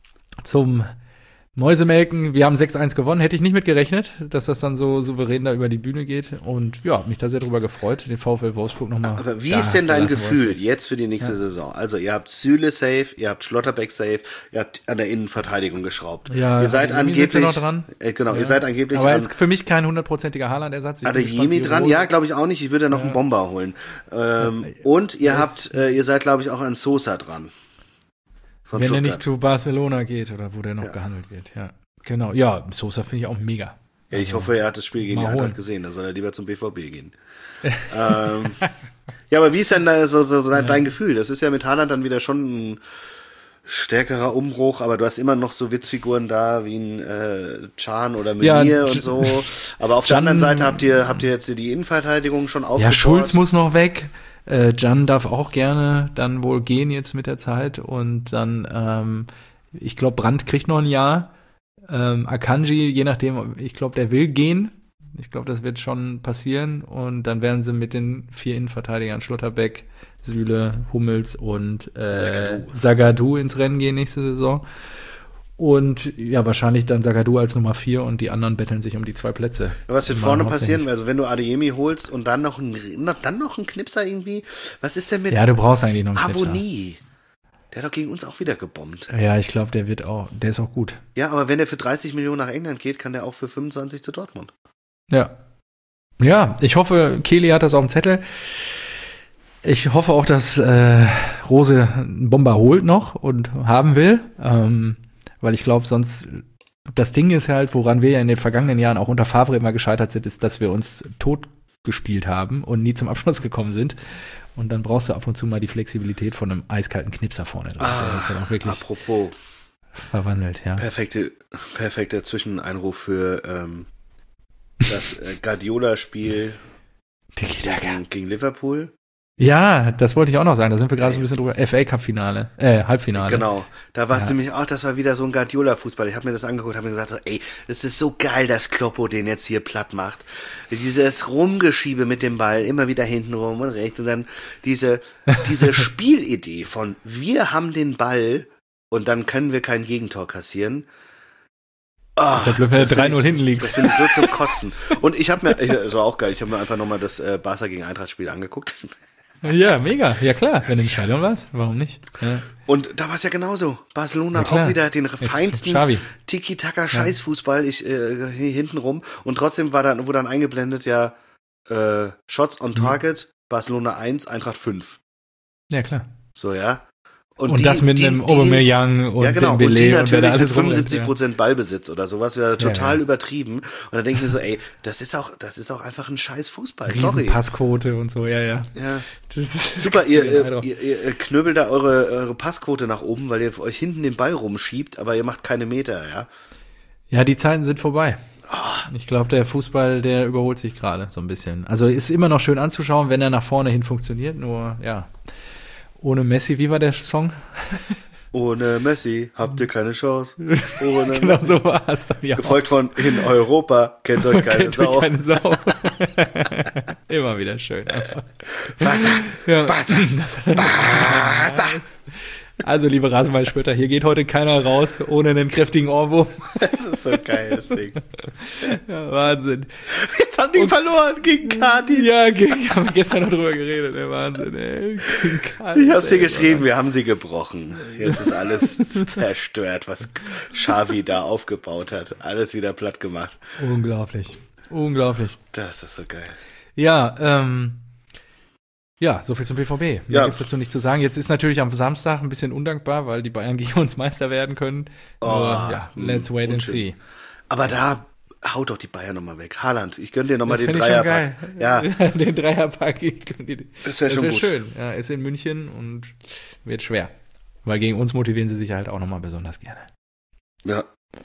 zum Mäusemelken. Wir haben 6-1 gewonnen. Hätte ich nicht mit gerechnet, dass das dann so souverän da über die Bühne geht. Und ja, mich da sehr drüber gefreut, den VfL Wolfsburg nochmal. Aber wie ist denn dein Gefühl jetzt für die nächste Saison? Also ihr habt Süle safe, ihr habt Schlotterbeck safe, ihr habt an der Innenverteidigung geschraubt. Ja, ihr seid angeblich noch dran. Genau, ihr seid angeblich. Aber er ist für mich kein 100%iger Haaland-Ersatz. Adeyemi dran? Ja, glaube ich auch nicht. Ich würde ja noch einen Bomber holen. Und ihr seid, glaube ich, auch an Sosa dran. Wenn Stuttgart. Er nicht zu Barcelona geht oder wo der noch gehandelt wird, ja. Genau, ja, Sosa finde ich auch mega. Ja, ich hoffe, er hat das Spiel gegen die Eintracht gesehen, da soll er lieber zum BVB gehen. Ja, aber wie ist denn da so dein Gefühl? Das ist ja mit Haaland dann wieder schon ein stärkerer Umbruch, aber du hast immer noch so Witzfiguren da wie ein Can oder Meunier und so. Aber auf der anderen Seite habt ihr jetzt die Innenverteidigung schon aufgebaut. Ja, Schulz muss noch weg. Can darf auch gerne dann wohl gehen jetzt mit der Zeit und dann, ich glaube, Brandt kriegt noch ein Jahr. Akanji, je nachdem, ich glaube, der will gehen. Ich glaube, das wird schon passieren und dann werden sie mit den 4 Innenverteidigern Schlotterbeck, Süle, Hummels und Zagadou ins Rennen gehen nächste Saison. Und ja, wahrscheinlich dann Zagadou als Nummer 4 und die anderen betteln sich um die 2 Plätze. Was wird vorne passieren? Also wenn du Adeyemi holst und dann noch einen Knipser irgendwie, was ist denn mit Ja, du brauchst eigentlich noch einen Knipser. Avoni? Der hat doch gegen uns auch wieder gebombt. Ja, ich glaube, der ist auch gut. Ja, aber wenn der für 30 Millionen nach England geht, kann der auch für 25 zu Dortmund. Ja. Ja, ich hoffe, Kehl hat das auf dem Zettel. Ich hoffe auch, dass Rose einen Bomber holt noch und haben will. Weil ich glaube, sonst, das Ding ist halt, woran wir ja in den vergangenen Jahren auch unter Favre immer gescheitert sind, ist, dass wir uns tot gespielt haben und nie zum Abschluss gekommen sind. Und dann brauchst du ab und zu mal die Flexibilität von einem eiskalten Knipser vorne dran. Der ist dann auch wirklich apropos verwandelt, ja. Perfekter Zwischeneinruf für das Guardiola-Spiel gegen Liverpool. Ja, das wollte ich auch noch sagen. Da sind wir gerade so ein bisschen drüber. FA-Cup-Finale, Halbfinale. Genau, da war es nämlich auch, das war wieder so ein Guardiola-Fußball. Ich habe mir das angeguckt, habe mir gesagt, so, ey, es ist so geil, dass Kloppo den jetzt hier platt macht. Dieses Rumgeschiebe mit dem Ball, immer wieder hinten rum und rechts und dann diese Spielidee von wir haben den Ball und dann können wir kein Gegentor kassieren. Oh, ist ja blöd, wenn du 3-0 hinten liegst. Das finde ich so zum Kotzen. Und ich habe mir, das war auch geil, ich habe mir einfach nochmal das Barca gegen Eintracht-Spiel angeguckt. Ja, mega. Ja, klar. Wenn du im Stadion warst, warum nicht? Ja. Und da war es ja genauso. Barcelona auch wieder den feinsten Tiki-Taka-Scheißfußball hinten rum. Und trotzdem wurde dann eingeblendet, ja, Shots on Target, Barcelona 1, Eintracht 5. Ja, klar. So, ja. Und das mit einem Aubameyang und ja, genau. Dembélé und die natürlich alles mit 75% Ballbesitz oder sowas wäre total übertrieben. Und dann denke ich mir so, ey, das ist auch einfach ein scheiß Fußball. Sorry. Passquote und so, ja. Super, ihr knöbelt da eure Passquote nach oben, weil ihr euch hinten den Ball rumschiebt, aber ihr macht keine Meter, ja. Ja, die Zeiten sind vorbei. Ich glaube, der Fußball, der überholt sich gerade so ein bisschen. Also ist immer noch schön anzuschauen, wenn er nach vorne hin funktioniert, nur, ja. Ohne Messi, wie war der Song? Ohne Messi habt ihr keine Chance. Ohne genau Messi. So war es dann ja. Gefolgt von in Europa kennt euch keine Sau. Euch keine Sau. Immer wieder schön. Bata. Also, liebe Rasenballspötter, hier geht heute keiner raus ohne einen kräftigen Ohrwurm. Das ist so geil, das Ding. Ja, Wahnsinn. Jetzt haben die verloren gegen Cadiz. Ja, haben wir gestern noch drüber geredet, der Wahnsinn, ey. Ich hab's dir geschrieben, wir haben sie gebrochen. Jetzt ist alles zerstört, was Xavi da aufgebaut hat. Alles wieder platt gemacht. Unglaublich. Das ist so geil. Ja, so viel zum BVB. Mehr gibt's dazu nicht zu sagen. Jetzt ist natürlich am Samstag ein bisschen undankbar, weil die Bayern gegen uns Meister werden können. Aber let's wait and see. Aber da haut doch die Bayern nochmal weg. Haaland, ich gönn dir nochmal den Dreierpack. Ja, den Dreierpack. Das wäre schon gut. Schön. Ja, ist in München und wird schwer. Weil gegen uns motivieren sie sich halt auch nochmal besonders gerne. Ja.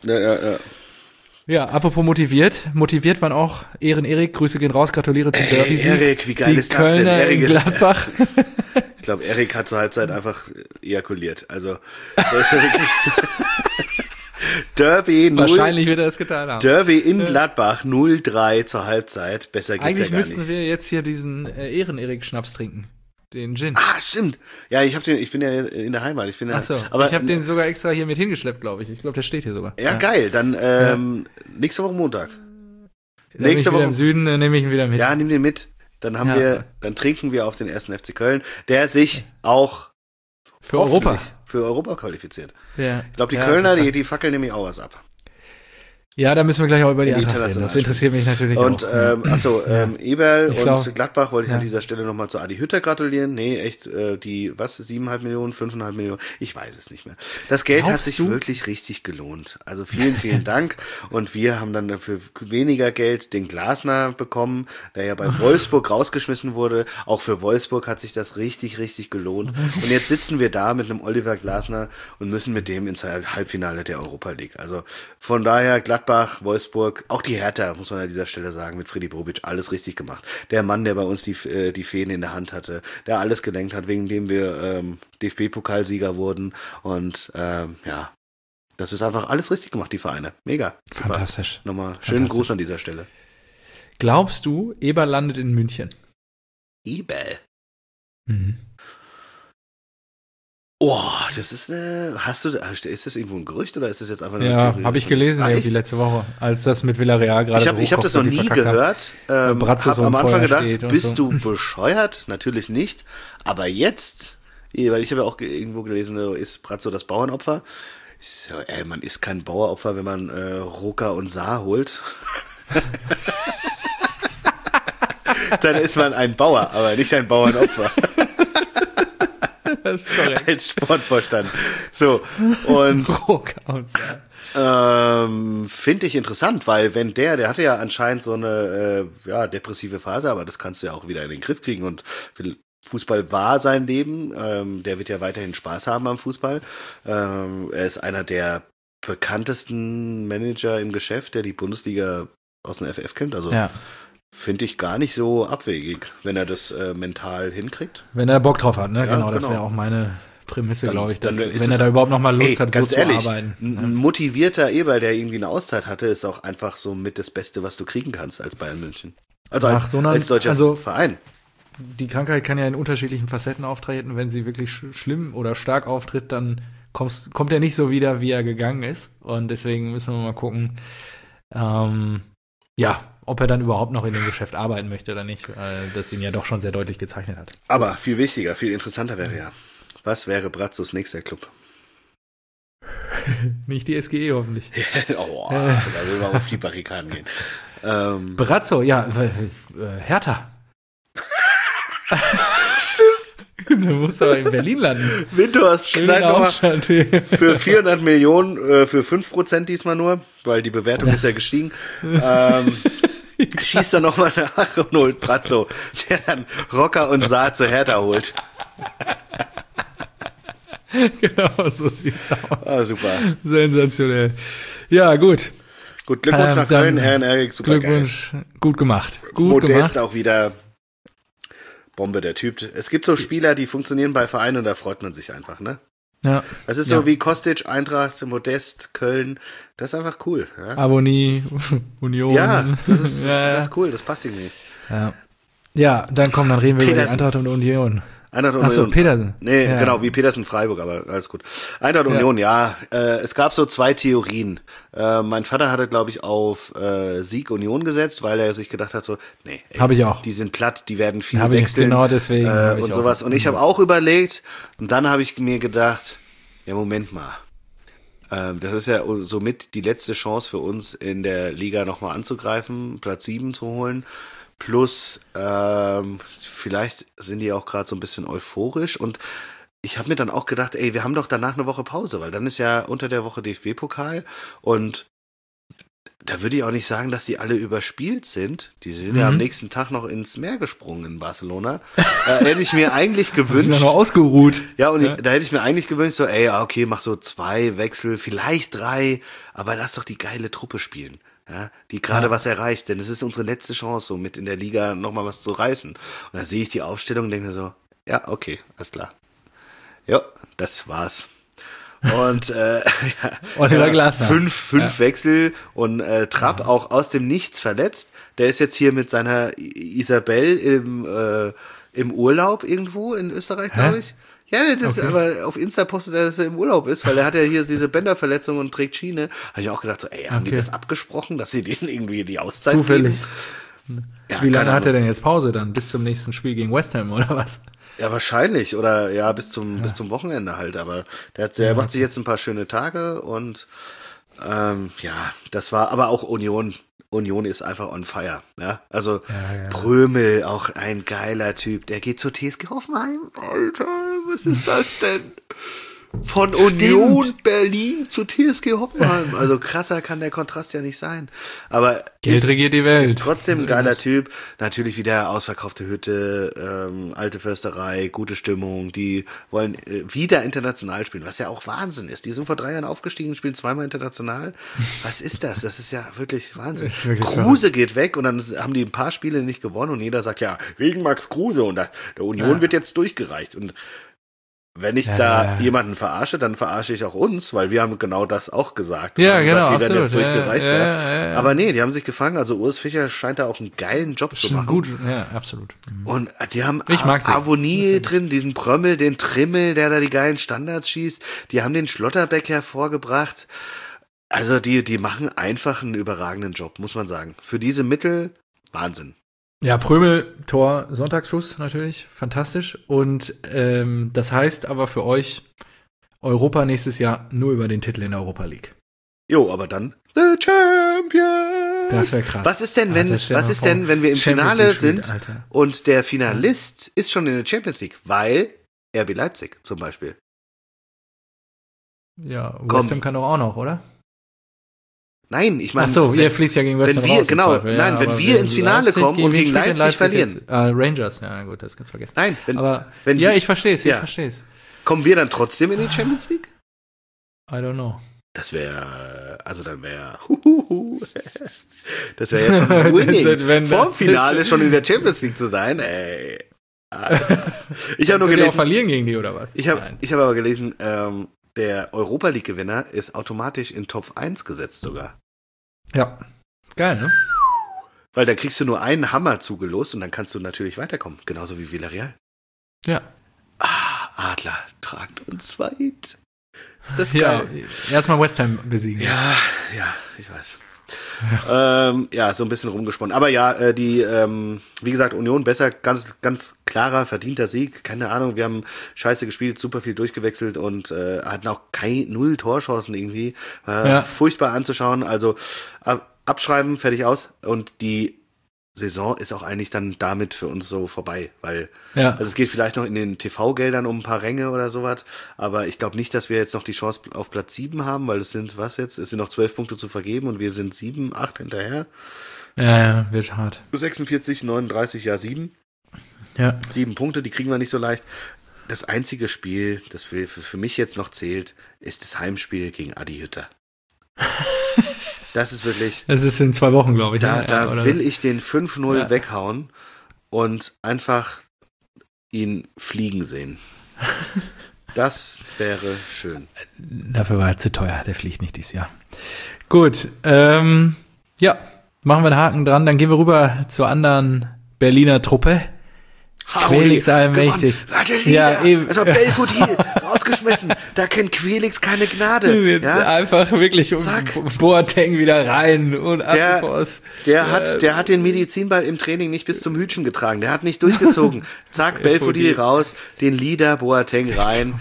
Ja, apropos motiviert waren auch Erik, Grüße gehen raus, gratuliere zum Derby. Erik, wie geil ist das denn? Kölner in Gladbach. Ich glaube, Erik hat zur Halbzeit einfach ejakuliert. Also, der ist ja wirklich Derby 0. Wahrscheinlich wird er das getan haben. Derby in Gladbach 0-3 zur Halbzeit. Besser geht's eigentlich ja gar nicht. Eigentlich müssten wir jetzt hier diesen Erik-Schnaps trinken. Den Gin. Ah, stimmt. Ja, ich bin ja in der Heimat. Ach so, aber ich habe den sogar extra hier mit hingeschleppt, glaube ich. Ich glaube, der steht hier sogar. Ja, geil. Dann nächste Woche Montag. Nächste Woche im Süden nehme ich ihn wieder mit. Ja, nimm den mit. Dann dann trinken wir auf den 1. FC Köln, der sich auch für Europa qualifiziert. Ja. Ich glaube, die Kölner, die fackeln nämlich auch was ab. Ja, da müssen wir gleich auch über die Eintracht reden. Das interessiert mich natürlich auch. Und Eberl und Gladbach wollte ich an dieser Stelle nochmal zu Adi Hütter gratulieren. Nee, echt, 7,5 Millionen, 5,5 Millionen, ich weiß es nicht mehr. Das Geld hat sich wirklich richtig gelohnt. Also vielen, vielen Dank. Und wir haben dann für weniger Geld den Glasner bekommen, der ja bei Wolfsburg rausgeschmissen wurde. Auch für Wolfsburg hat sich das richtig, richtig gelohnt. Und jetzt sitzen wir da mit einem Oliver Glasner und müssen mit dem ins Halbfinale der Europa League. Also von daher Gladbach, Wolfsburg, auch die Hertha, muss man an dieser Stelle sagen, mit Freddy Bobic, alles richtig gemacht. Der Mann, der bei uns die Fäden in der Hand hatte, der alles gelenkt hat, wegen dem wir DFB-Pokalsieger wurden. Und das ist einfach alles richtig gemacht, die Vereine. Mega. Super. Fantastisch. Nochmal schönen Gruß an dieser Stelle. Glaubst du, Eberl landet in München? Eberl? Mhm. Oh, das ist ist das irgendwo ein Gerücht oder ist das jetzt einfach nur eine Ja, Theorie? habe ich gelesen Ah, irgendwie letzte Woche, als das mit Villarreal gerade Ich hab das noch nie gehört. Brazzo Hab so im am Anfang Feuer gedacht, steht und bist so. du bescheuert? Natürlich nicht. Aber jetzt, weil ich habe ja auch irgendwo gelesen, so, ist Brazzo das Bauernopfer? So, man ist kein Bauernopfer, wenn man Rucker und Saar holt. Dann ist man ein Bauer, aber nicht ein Bauernopfer. Das ist korrekt. Als Sportvorstand. So, und finde ich interessant, weil wenn der hatte ja anscheinend so eine depressive Phase, aber das kannst du ja auch wieder in den Griff kriegen und Fußball war sein Leben, der wird ja weiterhin Spaß haben am Fußball. Er ist einer der bekanntesten Manager im Geschäft, der die Bundesliga aus dem FF kennt, also finde ich gar nicht so abwegig, wenn er das mental hinkriegt. Wenn er Bock drauf hat, ne? Ja, genau, das wäre auch meine Prämisse, glaube ich, dass, wenn er da überhaupt noch mal Lust hat, ganz so ehrlich, zu arbeiten. Ein motivierter Eberl, der irgendwie eine Auszeit hatte, ist auch einfach so mit das Beste, was du kriegen kannst als Bayern München. Also als deutscher Verein. Die Krankheit kann ja in unterschiedlichen Facetten auftreten. Wenn sie wirklich schlimm oder stark auftritt, dann kommt er nicht so wieder, wie er gegangen ist. Und deswegen müssen wir mal gucken, ob er dann überhaupt noch in dem Geschäft arbeiten möchte oder nicht, das ihn ja doch schon sehr deutlich gezeichnet hat. Aber viel wichtiger, viel interessanter wäre ja, was wäre Brazzos nächster Club? Nicht die SGE hoffentlich. Da will man auf die Barrikaden gehen. Brazzo, Hertha. Stimmt. Du musst aber in Berlin landen. Windhorst schneidet nochmal für 400 Millionen, für 5% diesmal nur, weil die Bewertung ist ja gestiegen. Schießt er nochmal nach und holt Brazzo, der dann Rocker und Saar zu Hertha holt. Genau, so sieht's aus. Ah, super. Sensationell. Ja, gut. Gut, Glückwunsch nach Köln, RNR, super Glückwunsch, gut gemacht. Modest auch wieder Bombe, der Typ. Es gibt so Spieler, die funktionieren bei Vereinen und da freut man sich einfach, ne? Ja. Das ist so wie Kostic, Eintracht, Modest, Köln. Das ist einfach cool. Ja? Abonnie, Union. Ja, das ist cool, das passt irgendwie. Ja, dann reden wir über die Eintracht und Union. Eintracht und Union. Pedersen. Nee, genau, wie Pedersen Freiburg, aber alles gut. Eintracht Union, es gab so zwei Theorien. Mein Vater hatte, glaube ich, auf Sieg Union gesetzt, weil er sich gedacht hat, so, habe ich auch. Die sind platt, die werden viel wechseln. Genau deswegen. Und sowas. Und ich habe auch überlegt, und dann habe ich mir gedacht, ja, Moment mal. Das ist ja somit die letzte Chance für uns in der Liga nochmal anzugreifen, Platz 7 zu holen. Plus, vielleicht sind die auch gerade so ein bisschen euphorisch. Und ich habe mir dann auch gedacht, wir haben doch danach eine Woche Pause, weil dann ist ja unter der Woche DFB-Pokal. Und da würde ich auch nicht sagen, dass die alle überspielt sind. Die sind ja am nächsten Tag noch ins Meer gesprungen in Barcelona. Hätte ich mir eigentlich gewünscht. Das ist ja noch ausgeruht. Ja, und da hätte ich mir eigentlich gewünscht, so, okay, mach so 2 Wechsel, vielleicht 3, aber lass doch die geile Truppe spielen. Ja, die gerade was erreicht, denn es ist unsere letzte Chance, so mit in der Liga nochmal was zu reißen. Und dann sehe ich die Aufstellung und denke mir so, ja, okay, alles klar. Ja, das war's. Und Oliver Glasner. 5 Wechsel und Trapp auch aus dem Nichts verletzt. Der ist jetzt hier mit seiner Isabel im Urlaub irgendwo in Österreich, glaube ich. Ja, aber auf Insta postet er, dass er im Urlaub ist, weil er hat ja hier diese Bänderverletzung und trägt Schiene. Habe ich auch gedacht, so, haben die das abgesprochen, dass sie denen irgendwie die Auszeit Zufällig. geben? Ja, wie lange hat er denn jetzt Pause dann? Bis zum nächsten Spiel gegen West Ham oder was? Ja, wahrscheinlich. Oder bis zum Wochenende halt. Aber der macht sich jetzt ein paar schöne Tage und das war aber auch Union. Union ist einfach on fire. Ja? Also Prömel, auch ein geiler Typ. Der geht zur TSG Hoffenheim. Alter, was ist das denn? Von Union Berlin zu TSG Hoffenheim. Also krasser kann der Kontrast ja nicht sein. Aber Geld regiert die Welt. Ist trotzdem ein geiler Typ. Natürlich wieder ausverkaufte Hütte, alte Försterei, gute Stimmung. Die wollen wieder international spielen, was ja auch Wahnsinn ist. Die sind vor 3 Jahren aufgestiegen, spielen 2-mal international. Was ist das? Das ist ja wirklich Wahnsinn. Kruse geht weg und dann haben die ein paar Spiele nicht gewonnen und jeder sagt, ja, wegen Max Kruse und der Union wird jetzt durchgereicht. Und wenn ich da jemanden verarsche, dann verarsche ich auch uns, weil wir haben genau das auch gesagt. Ja, haben genau, gesagt, die werden absolut. jetzt durchgereicht. Ja. Aber nee, die haben sich gefangen. Also Urs Fischer scheint da auch einen geilen Job zu machen. Gut, ja, absolut. Und die haben mag Avonie drin, diesen Prömmel, den Trimmel, der da die geilen Standards schießt. Die haben den Schlotterbeck hervorgebracht. Also die machen einfach einen überragenden Job, muss man sagen. Für diese Mittel, Wahnsinn. Ja, Prömel, Tor, Sonntagsschuss natürlich, fantastisch. Und das heißt aber für euch Europa nächstes Jahr nur über den Titel in der Europa League. Jo, aber dann The Champions. Das wäre krass. Was ist denn, wenn wir im Finale sind Alter. und der Finalist ist schon in der Champions League, weil RB Leipzig zum Beispiel. Ja, West Ham kann doch auch noch, oder? Nein, ich meine, ach so, ihr fließt ja gegen West Ham raus. Wenn wir ins Finale kommen und gegen Leipzig verlieren. Rangers, ja gut, das kannst du vergessen. Nein, ich verstehe es. Kommen wir dann trotzdem in die Champions League? I don't know. Das wäre ja schon winning. Vorm Finale schon in der Champions League zu sein, ey. Ich habe nur gelesen. Auch verlieren gegen die oder was? Ich habe aber gelesen, der Europa League Gewinner ist automatisch in Top 1 gesetzt sogar. Ja. Geil, ne? Weil da kriegst du nur einen Hammer zugelost und dann kannst du natürlich weiterkommen. Genauso wie Villarreal. Ja. Adler, tragt uns weit. Ist das geil? Ja, erstmal West Ham besiegen. Ja, ich weiß. Ja. So ein bisschen rumgesponnen. Aber ja, wie gesagt, Union besser, ganz, ganz klarer, verdienter Sieg. Keine Ahnung, wir haben scheiße gespielt, super viel durchgewechselt und hatten auch null Torchancen irgendwie. Furchtbar anzuschauen. Also abschreiben, fertig aus. Und die Saison ist auch eigentlich dann damit für uns so vorbei, weil also es geht vielleicht noch in den TV-Geldern um ein paar Ränge oder sowas, aber ich glaube nicht, dass wir jetzt noch die Chance auf Platz 7 haben, weil es sind Es sind noch 12 Punkte zu vergeben und wir sind 7, 8 hinterher. Ja, wird hart. 46, 39, 7. Ja. 7 Punkte, die kriegen wir nicht so leicht. Das einzige Spiel, das für mich jetzt noch zählt, ist das Heimspiel gegen Adi Hütter. Das ist wirklich. Das ist in 2 Wochen, glaube ich. Da will ich den 5-0 weghauen und einfach ihn fliegen sehen. Das wäre schön. Dafür war er zu teuer. Der fliegt nicht dieses Jahr. Gut. Machen wir einen Haken dran. Dann gehen wir rüber zur anderen Berliner Truppe. Quelix allmächtig. Ja, eben. Also Belfodil rausgeschmissen. Da kennt Quelix keine Gnade. Ja? Einfach wirklich Boateng wieder rein und der hat den Medizinball im Training nicht bis zum Hütchen getragen. Der hat nicht durchgezogen. Zack, Belfodil raus, den Leader Boateng rein.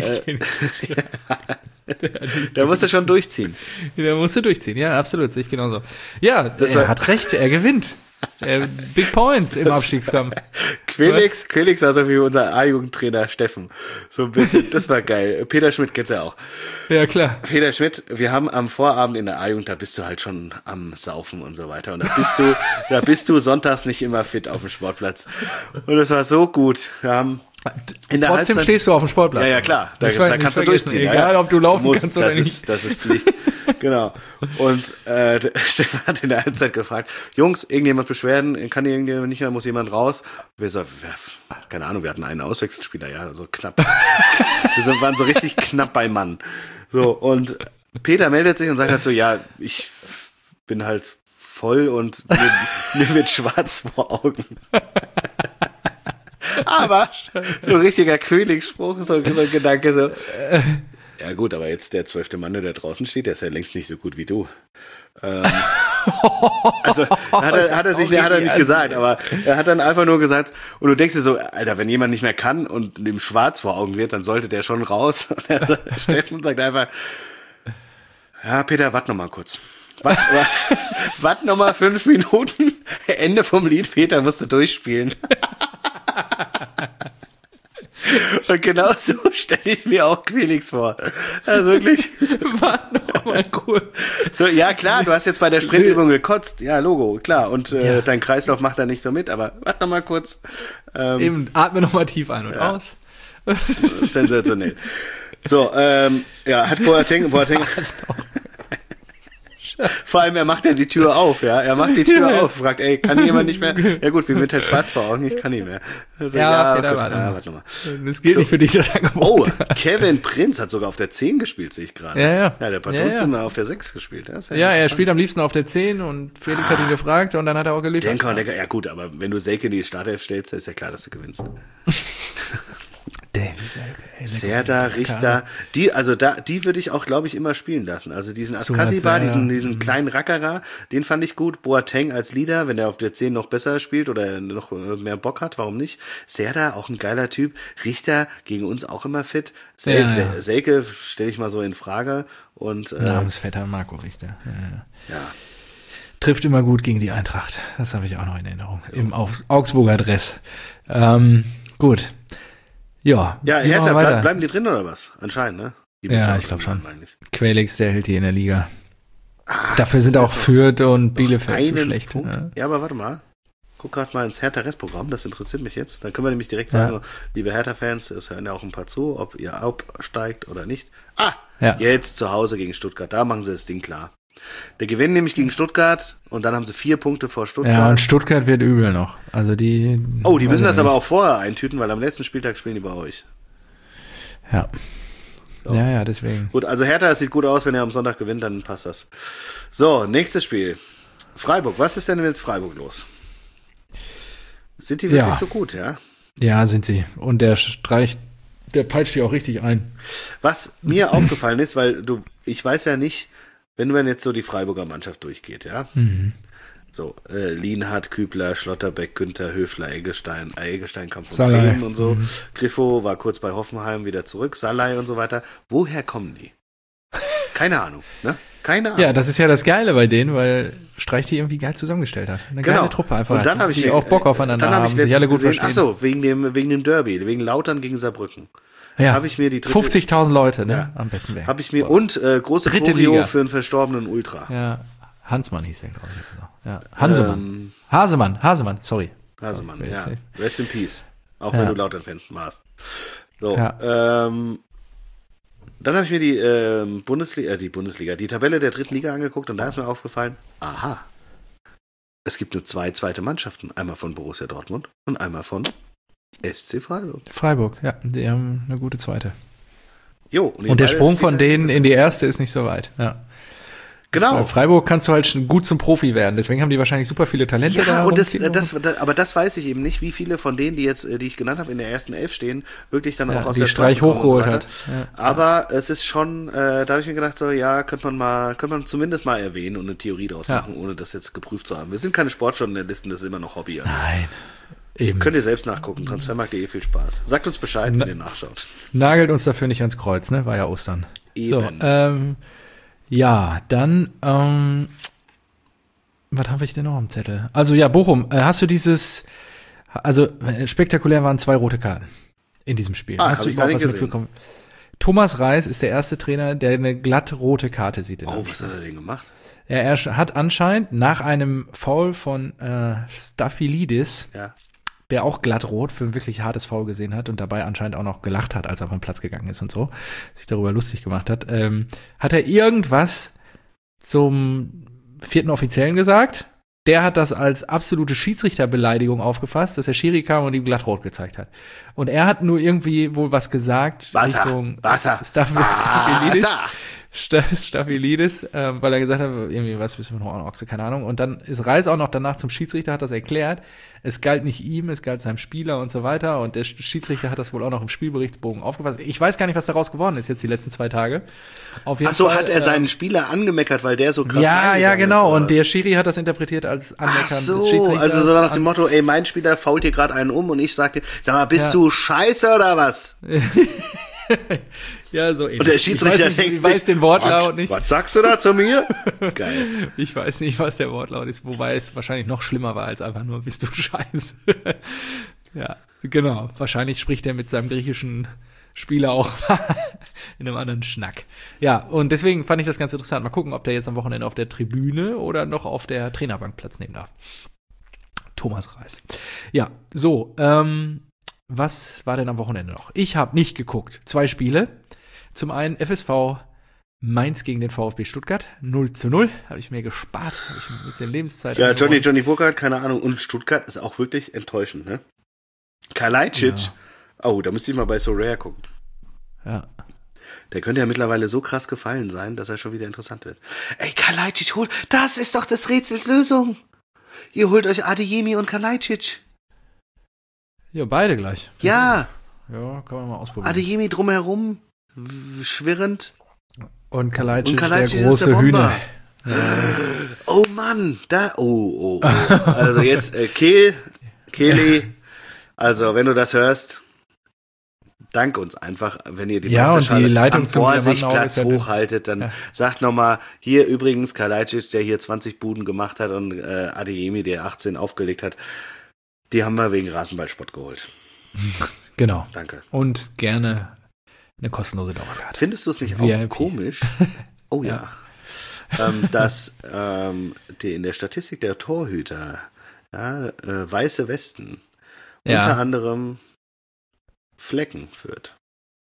Der musste schon durchziehen. Der musste durchziehen, ja, absolut, sehe ich genauso. Ja, er hat recht, er gewinnt. Big Points im Abstiegskampf. Quelix war so wie unser A-Jugendtrainer Steffen. So ein bisschen, das war geil. Peter Schmidt kennst ja auch. Ja, klar. Peter Schmidt, wir haben am Vorabend in der A-Jugend, da bist du halt schon am Saufen und so weiter. Und da bist du sonntags nicht immer fit auf dem Sportplatz. Und das war so gut. Wir haben trotzdem stehst du auf dem Sportplatz. Ja, klar. Da kannst du durchziehen. Egal, ob du laufen kannst oder nicht. Das ist Pflicht. Genau. Und Stefan hat in der Halbzeit gefragt, Jungs, irgendjemand Beschwerden? Kann irgendjemand nicht mehr? Muss jemand raus? Wir so, keine Ahnung, wir hatten einen Auswechselspieler, ja, so knapp. Wir waren so richtig knapp bei Mann. So, und Peter meldet sich und sagt halt so, ja, ich bin halt voll und mir wird schwarz vor Augen. Aber so ein richtiger Königsspruch, so ein Gedanke, so. Ja gut, aber jetzt der 12. Mann, der da draußen steht, der ist ja längst nicht so gut wie du. Also hat er nicht gesagt, aber er hat dann einfach nur gesagt, und du denkst dir so, Alter, wenn jemand nicht mehr kann und dem schwarz vor Augen wird, dann sollte der schon raus. Und Steffen sagt einfach, ja Peter, warte noch mal kurz. Warte noch mal 5 Minuten, Ende vom Lied, Peter musste durchspielen. Und genau so stelle ich mir auch Quelix vor. Also wirklich. Warte noch mal kurz. So, ja klar, du hast jetzt bei der Sprintübung gekotzt. Ja, Logo, klar. Und dein Kreislauf macht da nicht so mit, aber warte noch mal kurz. Eben, atme noch mal tief ein und aus. Sensationell. So, hat Boateng Vor allem, er macht ja die Tür auf, ja. Er macht die Tür auf, fragt, ey, kann jemand nicht mehr? Ja gut, wir sind halt schwarz vor Augen, ich kann nicht mehr. Also, okay, gut, warte mal. Das gilt nicht für dich, das Angebot. Oh, Kevin Prinz hat sogar auf der 10 gespielt, sehe ich gerade. Ja. Ja, der Patronus hat auf der 6 gespielt. Das ist er spielt am liebsten auf der 10 und Felix hat ihn gefragt und dann hat er auch geliefert. Ja gut, aber wenn du Selke in die Startelf stellst, ist ja klar, dass du gewinnst. Serdar, Richter, die würde ich auch, glaube ich, immer spielen lassen. Also diesen Askasiba, diesen kleinen Rackerer, den fand ich gut. Boateng als Leader, wenn der auf der 10 noch besser spielt oder noch mehr Bock hat, warum nicht? Serdar, auch ein geiler Typ. Richter, gegen uns auch immer fit. Selke stelle ich mal so in Frage. Und Namensvetter Marco Richter. Ja. Trifft immer gut gegen die Eintracht. Das habe ich auch noch in Erinnerung. Im Augsburger Dress. Gut. Ja, Hertha, bleiben die drin oder was? Anscheinend, ne? Ja, ich glaube schon. Quelix, der hält die in der Liga. Dafür sind auch Fürth und Bielefeld zu schlecht. Ja, aber warte mal. Guck gerade mal ins Hertha-Restprogramm, das interessiert mich jetzt. Dann können wir nämlich direkt sagen, liebe Hertha-Fans, es hören ja auch ein paar zu, ob ihr absteigt oder nicht. Jetzt zu Hause gegen Stuttgart, da machen sie das Ding klar. Der gewinnt nämlich gegen Stuttgart und dann haben sie 4 Punkte vor Stuttgart. Ja, und Stuttgart wird übel noch. Also die müssen das aber auch vorher eintüten, weil am letzten Spieltag spielen die bei euch. Ja. So. Ja, deswegen. Gut, also Hertha, es sieht gut aus, wenn er am Sonntag gewinnt, dann passt das. So, nächstes Spiel. Freiburg, was ist denn jetzt Freiburg los? Sind die wirklich so gut, ja? Ja, sind sie. Und der peitscht die auch richtig ein. Was mir aufgefallen ist, weil ich weiß ja nicht, wenn man jetzt so die Freiburger Mannschaft durchgeht, ja. So, Lienhardt, Kübler, Schlotterbeck, Günther, Höfler, Eggestein kam von Bremen und so. Griffo war kurz bei Hoffenheim wieder zurück, Salai und so weiter. Woher kommen die? Keine Ahnung, ne? Keine Ahnung. Ja, das ist ja das Geile bei denen, weil Streich die irgendwie geil zusammengestellt hat. Eine geile Truppe einfach. Und dann habe ich die auch Bock aufeinander haben, sich alle gut verstehen. Achso, wegen dem Derby, wegen Lautern gegen Saarbrücken. Ja, habe ich mir die 50.000 Leute, ne? Am Bettenberg. Habe ich mir und große Choreo für einen verstorbenen Ultra. Ja, Hansmann hieß der, glaube ich. Ja, Hasemann, sorry. Hasemann, ja. Rest in Peace. Auch wenn du Lautern-Fan warst. So, dann habe ich mir die Tabelle der 3. Liga angeguckt und da ist mir aufgefallen, aha, es gibt nur 2 zweite Mannschaften. Einmal von Borussia Dortmund und einmal von SC Freiburg. Freiburg, ja, die haben eine gute zweite. Jo, und der Sprung von denen in die erste ist nicht so weit, ja. Genau. Bei Freiburg kannst du halt schon gut zum Profi werden. Deswegen haben die wahrscheinlich super viele Talente da. Aber das weiß ich eben nicht, wie viele von denen, die ich genannt habe, in der ersten 11 stehen, wirklich dann auch aus die der Streich hochgeholt hat. Ja. Aber es ist schon, da habe ich mir gedacht, so, ja, könnte man zumindest mal erwähnen und eine Theorie draus machen, ohne das jetzt geprüft zu haben. Wir sind keine Sportjournalisten, das ist immer noch Hobby. Also. Nein. Eben. Könnt ihr selbst nachgucken. Transfermarkt.de, viel Spaß. Sagt uns Bescheid, wenn ihr nachschaut. Nagelt uns dafür nicht ans Kreuz, ne? War ja Ostern. Eben. So, dann, was habe ich denn noch am Zettel? Also Bochum, hast du spektakulär waren 2 rote Karten in diesem Spiel. Hast du überhaupt was mitbekommen? Thomas Reis ist der erste Trainer, der eine glatt rote Karte sieht. Was hat er denn gemacht? Er hat anscheinend nach einem Foul von Staphylidis, der auch glatt rot für ein wirklich hartes Foul gesehen hat und dabei anscheinend auch noch gelacht hat, als er vom Platz gegangen ist und so, sich darüber lustig gemacht hat, hat er irgendwas zum 4. Offiziellen gesagt. Der hat das als absolute Schiedsrichterbeleidigung aufgefasst, dass der Schiri kam und ihm glatt rot gezeigt hat. Und er hat nur irgendwie wohl was gesagt Richtung Staphylidis. Staphylidis, weil er gesagt hat, irgendwie was wissen wir noch, Ochse, keine Ahnung. Und dann ist Reis auch noch danach zum Schiedsrichter, hat das erklärt. Es galt nicht ihm, es galt seinem Spieler und so weiter. Und der Schiedsrichter hat das wohl auch noch im Spielberichtsbogen aufgefasst. Ich weiß gar nicht, was daraus geworden ist jetzt die letzten 2 Tage. Auf jeden Fall, hat er seinen Spieler angemeckert, weil der so krass ja, genau. Und der Schiri hat das interpretiert als Anmeckern des Schiedsrichters. Also so nach dem Motto, ey, mein Spieler fault hier gerade einen um und ich sag dir, sag mal, bist du scheiße oder was? Ja, so ähnlich. Und der Schiedsrichter denkt sich, den Wortlaut nicht. Was sagst du da zu mir? Geil. Ich weiß nicht, was der Wortlaut ist, wobei es wahrscheinlich noch schlimmer war als einfach nur, bist du scheiße. Ja, genau. Wahrscheinlich spricht er mit seinem griechischen Spieler auch in einem anderen Schnack. Ja, und deswegen fand ich das ganz interessant. Mal gucken, ob der jetzt am Wochenende auf der Tribüne oder noch auf der Trainerbank Platz nehmen darf. Thomas Reis. Ja, so, was war denn am Wochenende noch? Ich habe nicht geguckt. 2 Spiele. Zum einen FSV Mainz gegen den VfB Stuttgart, 0:0, habe ich mir gespart, habe ich ein bisschen Lebenszeit. Ja, Johnny Burkhardt, keine Ahnung, und Stuttgart ist auch wirklich enttäuschend, ne? Kalajdzic, oh, da müsste ich mal bei Sorare gucken. Ja. Der könnte ja mittlerweile so krass gefallen sein, dass er schon wieder interessant wird. Ey, Kalajdzic, das ist doch des Rätsels Lösung. Ihr holt euch Adeyemi und Kalajdzic. Ja, beide gleich. Ja. Ja, kann man mal ausprobieren. Adeyemi drumherum, schwirrend. Und Kalajdzic der ist große der Hühner. Oh Mann, oh. Also jetzt Kehli, also wenn du das hörst, dank uns einfach, wenn ihr die Meisterschale am Borsigplatz hochhaltet, dann sagt nochmal, hier übrigens Kalajdzic, der hier 20 Buden gemacht hat und Adeyemi, der 18 aufgelegt hat, die haben wir wegen Rasenballsport geholt. Genau. Danke. Und gerne eine kostenlose Dauerkarte. Findest du es nicht VIP. auch komisch? Oh ja. Dass die in der Statistik der Torhüter weiße Westen unter anderem Flecken führt.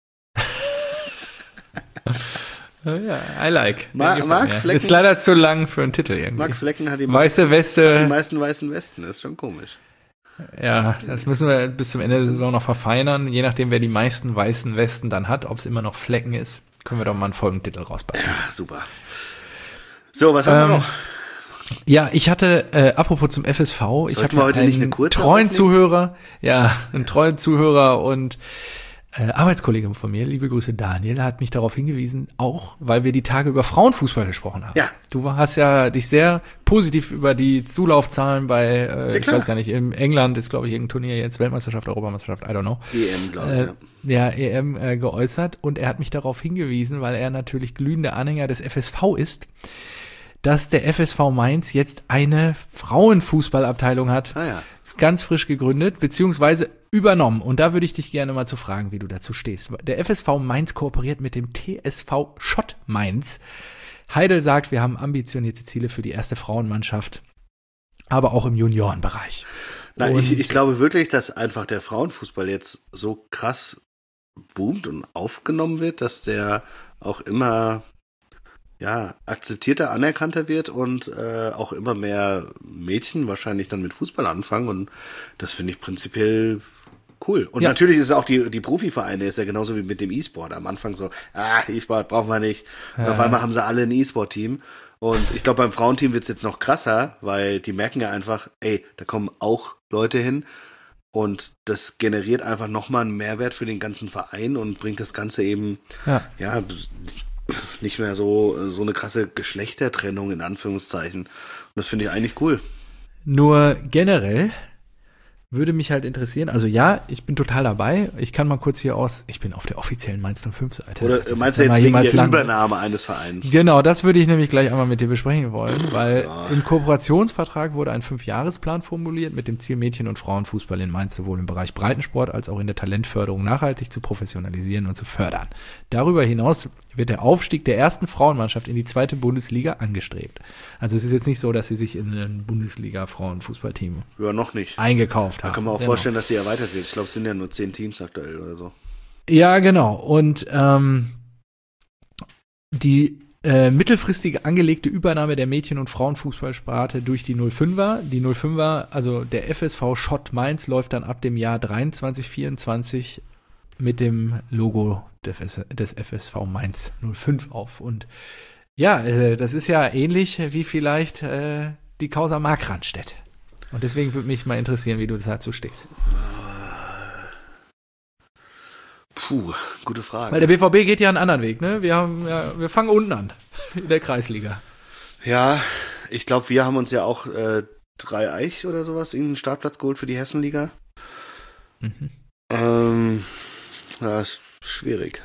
Ja, I like. Marc Flecken. Ist leider zu lang für einen Titel irgendwie. Marc Flecken hat die weiße Weste. Hat die meisten weißen Westen. Das ist schon komisch. Ja, das müssen wir bis zum Ende der Saison noch verfeinern. Je nachdem, wer die meisten weißen Westen dann hat, ob es immer noch Flecken ist, können wir doch mal einen Folgentitel rausbasteln. Ja, super. So, was haben wir noch? Ja, ich hatte, apropos zum FSV, ich hatte heute nicht eine kurze treuen Zuhörer, einen treuen Zuhörer und Arbeitskollege von mir, liebe Grüße Daniel, hat mich darauf hingewiesen, auch weil wir die Tage über Frauenfußball gesprochen haben. Ja. Du hast ja dich sehr positiv über die Zulaufzahlen bei, ich weiß gar nicht, in England ist, glaube ich, irgendein Turnier jetzt, Weltmeisterschaft, Europameisterschaft, I don't know. EM, glaube ich, EM geäußert und er hat mich darauf hingewiesen, weil er natürlich glühender Anhänger des FSV ist, dass der FSV Mainz jetzt eine Frauenfußballabteilung hat. Ah ja. Ganz frisch gegründet, beziehungsweise übernommen. Und da würde ich dich gerne mal zu fragen, wie du dazu stehst. Der FSV Mainz kooperiert mit dem TSV Schott Mainz. Heidel sagt, wir haben ambitionierte Ziele für die erste Frauenmannschaft, aber auch im Juniorenbereich. Ich glaube wirklich, dass einfach der Frauenfußball jetzt so krass boomt und aufgenommen wird, dass der auch immer akzeptierter, anerkannter wird und auch immer mehr Mädchen wahrscheinlich dann mit Fußball anfangen und das finde ich prinzipiell cool. Und natürlich ist es auch die Profivereine, ist ja genauso wie mit dem E-Sport. Am Anfang so, E-Sport brauchen wir nicht. Und auf einmal haben sie alle ein E-Sport-Team und ich glaube beim Frauenteam wird es jetzt noch krasser, weil die merken ja einfach, da kommen auch Leute hin und das generiert einfach nochmal einen Mehrwert für den ganzen Verein und bringt das Ganze eben, nicht mehr so eine krasse Geschlechtertrennung in Anführungszeichen. Und das finde ich eigentlich cool. Nur generell würde mich halt interessieren, also ich bin total dabei. Ich kann mal kurz ich bin auf der offiziellen Mainz 05-Seite. Oder meinst du jetzt wegen der Übernahme eines Vereins? Genau, das würde ich nämlich gleich einmal mit dir besprechen wollen, weil im Kooperationsvertrag wurde ein 5-Jahresplan formuliert mit dem Ziel, Mädchen- und Frauenfußball in Mainz sowohl im Bereich Breitensport als auch in der Talentförderung nachhaltig zu professionalisieren und zu fördern. Darüber hinaus wird der Aufstieg der ersten Frauenmannschaft in die 2. Bundesliga angestrebt. Also es ist jetzt nicht so, dass sie sich in ein Bundesliga-Frauenfußballteam noch nicht eingekauft haben. Da kann man auch vorstellen, dass sie erweitert wird. Ich glaube, es sind ja nur 10 Teams aktuell oder so. Ja, genau. Und die mittelfristige angelegte Übernahme der Mädchen- und Frauenfußballsparte durch die 05er. Die 05er, also der FSV Schott Mainz, läuft dann ab dem Jahr 23, 24 mit dem Logo des FSV Mainz 05 auf. Und das ist ja ähnlich wie vielleicht die Causa Markranstädt. Und deswegen würde mich mal interessieren, wie du dazu stehst. Puh, gute Frage. Weil der BVB geht ja einen anderen Weg, ne? Wir fangen unten an, in der Kreisliga. Ja, ich glaube, wir haben uns ja auch Dreieich oder sowas in den Startplatz geholt für die Hessenliga. Ist schwierig.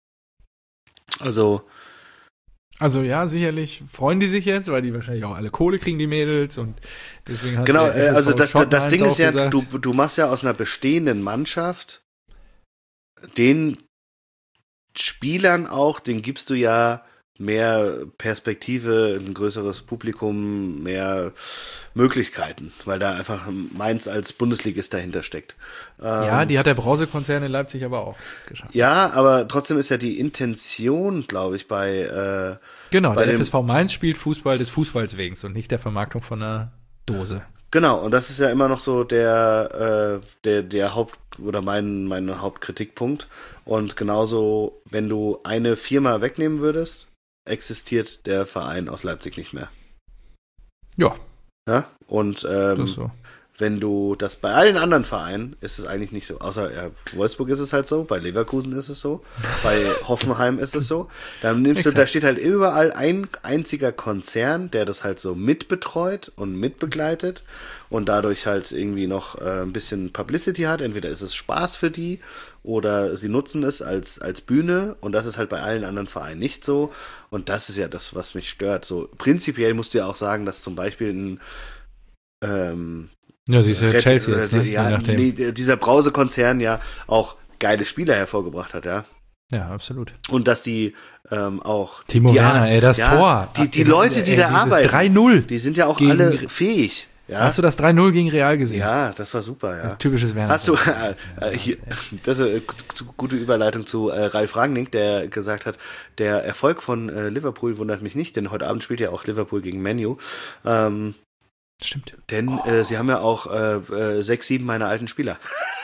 Also ja, sicherlich freuen die sich jetzt, weil die wahrscheinlich auch alle Kohle kriegen, die Mädels, und deswegen hat genau, der also das Ding ist ja, gesagt, du machst ja aus einer bestehenden Mannschaft den Spielern auch, den gibst du ja mehr Perspektive, ein größeres Publikum, mehr Möglichkeiten, weil da einfach Mainz als Bundesligist dahinter steckt. Ja, die hat der Brause-Konzern in Leipzig aber auch geschafft. Ja, aber trotzdem ist ja die Intention, glaube ich, bei Genau, bei der dem, FSV Mainz spielt Fußball des Fußballs wegen und nicht der Vermarktung von einer Dose. Genau, und das ist ja immer noch so der Haupt- oder mein Hauptkritikpunkt. Und genauso, wenn du eine Firma wegnehmen würdest, existiert der Verein aus Leipzig nicht mehr. Ja, Ja? Und das ist so. wenn du das bei allen anderen Vereinen ist es eigentlich nicht so. Außer Wolfsburg ist es halt so, bei Leverkusen ist es so, bei Hoffenheim ist es so. Dann nimmst du, da steht halt überall ein einziger Konzern, der das halt so mitbetreut und mitbegleitet und dadurch halt irgendwie noch ein bisschen Publicity hat. Entweder ist es Spaß für die oder sie nutzen es als Bühne und das ist halt bei allen anderen Vereinen nicht so. Und das ist ja das, was mich stört. So prinzipiell musst du ja auch sagen, dass zum Beispiel Ja, siehst du, Chelsea jetzt, ne? ja, dieser Brause-Konzern ja auch geile Spieler hervorgebracht hat, ja. Ja, absolut. Und dass die auch Timo Werner, ey, das Tor. Die Leute, die da arbeiten, 3-0 die sind ja auch alle fähig. Ja? Hast du das 3-0 gegen Real gesehen? Ja, das war super, ja. Das ist typisches Werner. Hast du, hier, das ist eine gute Überleitung zu Ralf Rangnick, der gesagt hat, der Erfolg von Liverpool wundert mich nicht, denn heute Abend spielt ja auch Liverpool gegen Man U. Stimmt. Denn sie haben ja auch 6, 7 meiner alten Spieler.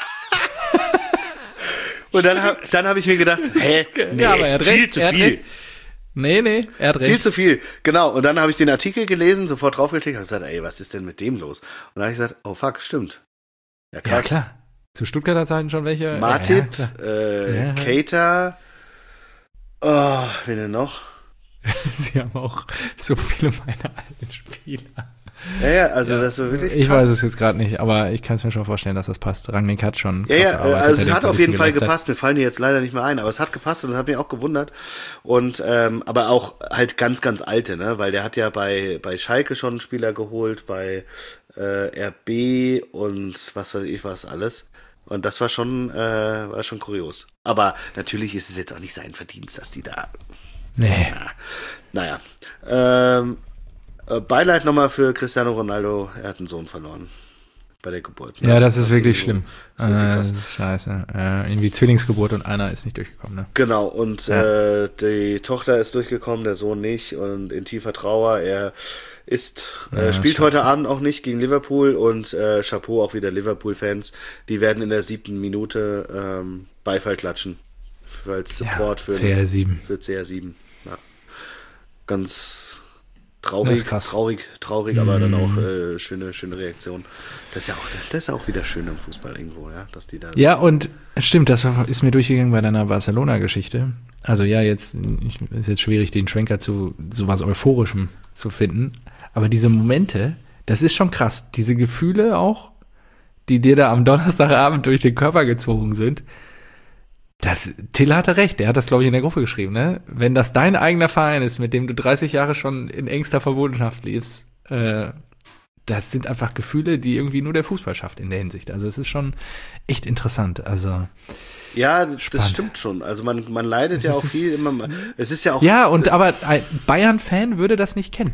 Und dann hab ich mir gedacht, nee, ja, aber er hat viel recht, zu viel. Nee, er hat recht. Viel zu viel, genau. Und dann habe ich den Artikel gelesen, sofort draufgeklickt und gesagt, ey, was ist denn mit dem los? Und dann habe ich gesagt, oh fuck, stimmt. Ja, krass. Ja, klar. Zu Stuttgarter Zeiten schon welche? Matip, ja, Keita, oh, wen denn noch? Sie haben auch so viele meiner alten Spieler. Ja, also das ist wirklich krass. Ich weiß es jetzt gerade nicht, aber ich kann es mir schon vorstellen, dass das passt. Rangnick hat schon krasse Arbeit also es hat auf jeden Fall gepasst. Mir fallen die jetzt leider nicht mehr ein, aber es hat gepasst und das hat mich auch gewundert. Und aber auch halt ganz, ganz alte, ne, weil der hat ja bei Schalke schon einen Spieler geholt, bei RB und was weiß ich was alles. Und das war schon kurios. Aber natürlich ist es jetzt auch nicht sein Verdienst, dass die da. Nee. Naja. Beileid nochmal für Cristiano Ronaldo, er hat einen Sohn verloren bei der Geburt. Ne? Ja, das ist wirklich schlimm. Das ist krass. Das ist scheiße. Irgendwie Zwillingsgeburt und einer ist nicht durchgekommen. Ne? Genau, und die Tochter ist durchgekommen, der Sohn nicht und in tiefer Trauer. Er spielt heute Abend auch nicht gegen Liverpool und Chapeau auch wieder Liverpool-Fans. Die werden in der 7. Minute Beifall klatschen als Support für CR7. Ja. Ganz traurig, aber dann auch schöne Reaktion. Das ist ja auch wieder schön im Fußball irgendwo, ja, dass die da Ja, und stimmt, das ist mir durchgegangen bei deiner Barcelona-Geschichte. Also ja, ist jetzt schwierig, den Schwenker zu sowas Euphorischem zu finden. Aber diese Momente, das ist schon krass. Diese Gefühle auch, die dir da am Donnerstagabend durch den Körper gezogen sind. Till hatte recht, der hat das, glaube ich, in der Gruppe geschrieben, ne? Wenn das dein eigener Verein ist, mit dem du 30 Jahre schon in engster Verbundentschaft lebst, das sind einfach Gefühle, die irgendwie nur der Fußball schafft in der Hinsicht. Also es ist schon echt interessant. Also ja, spannend. Das stimmt schon. Also man leidet ja auch viel immer. Es ist ja auch. Ja, aber ein Bayern-Fan würde das nicht kennen.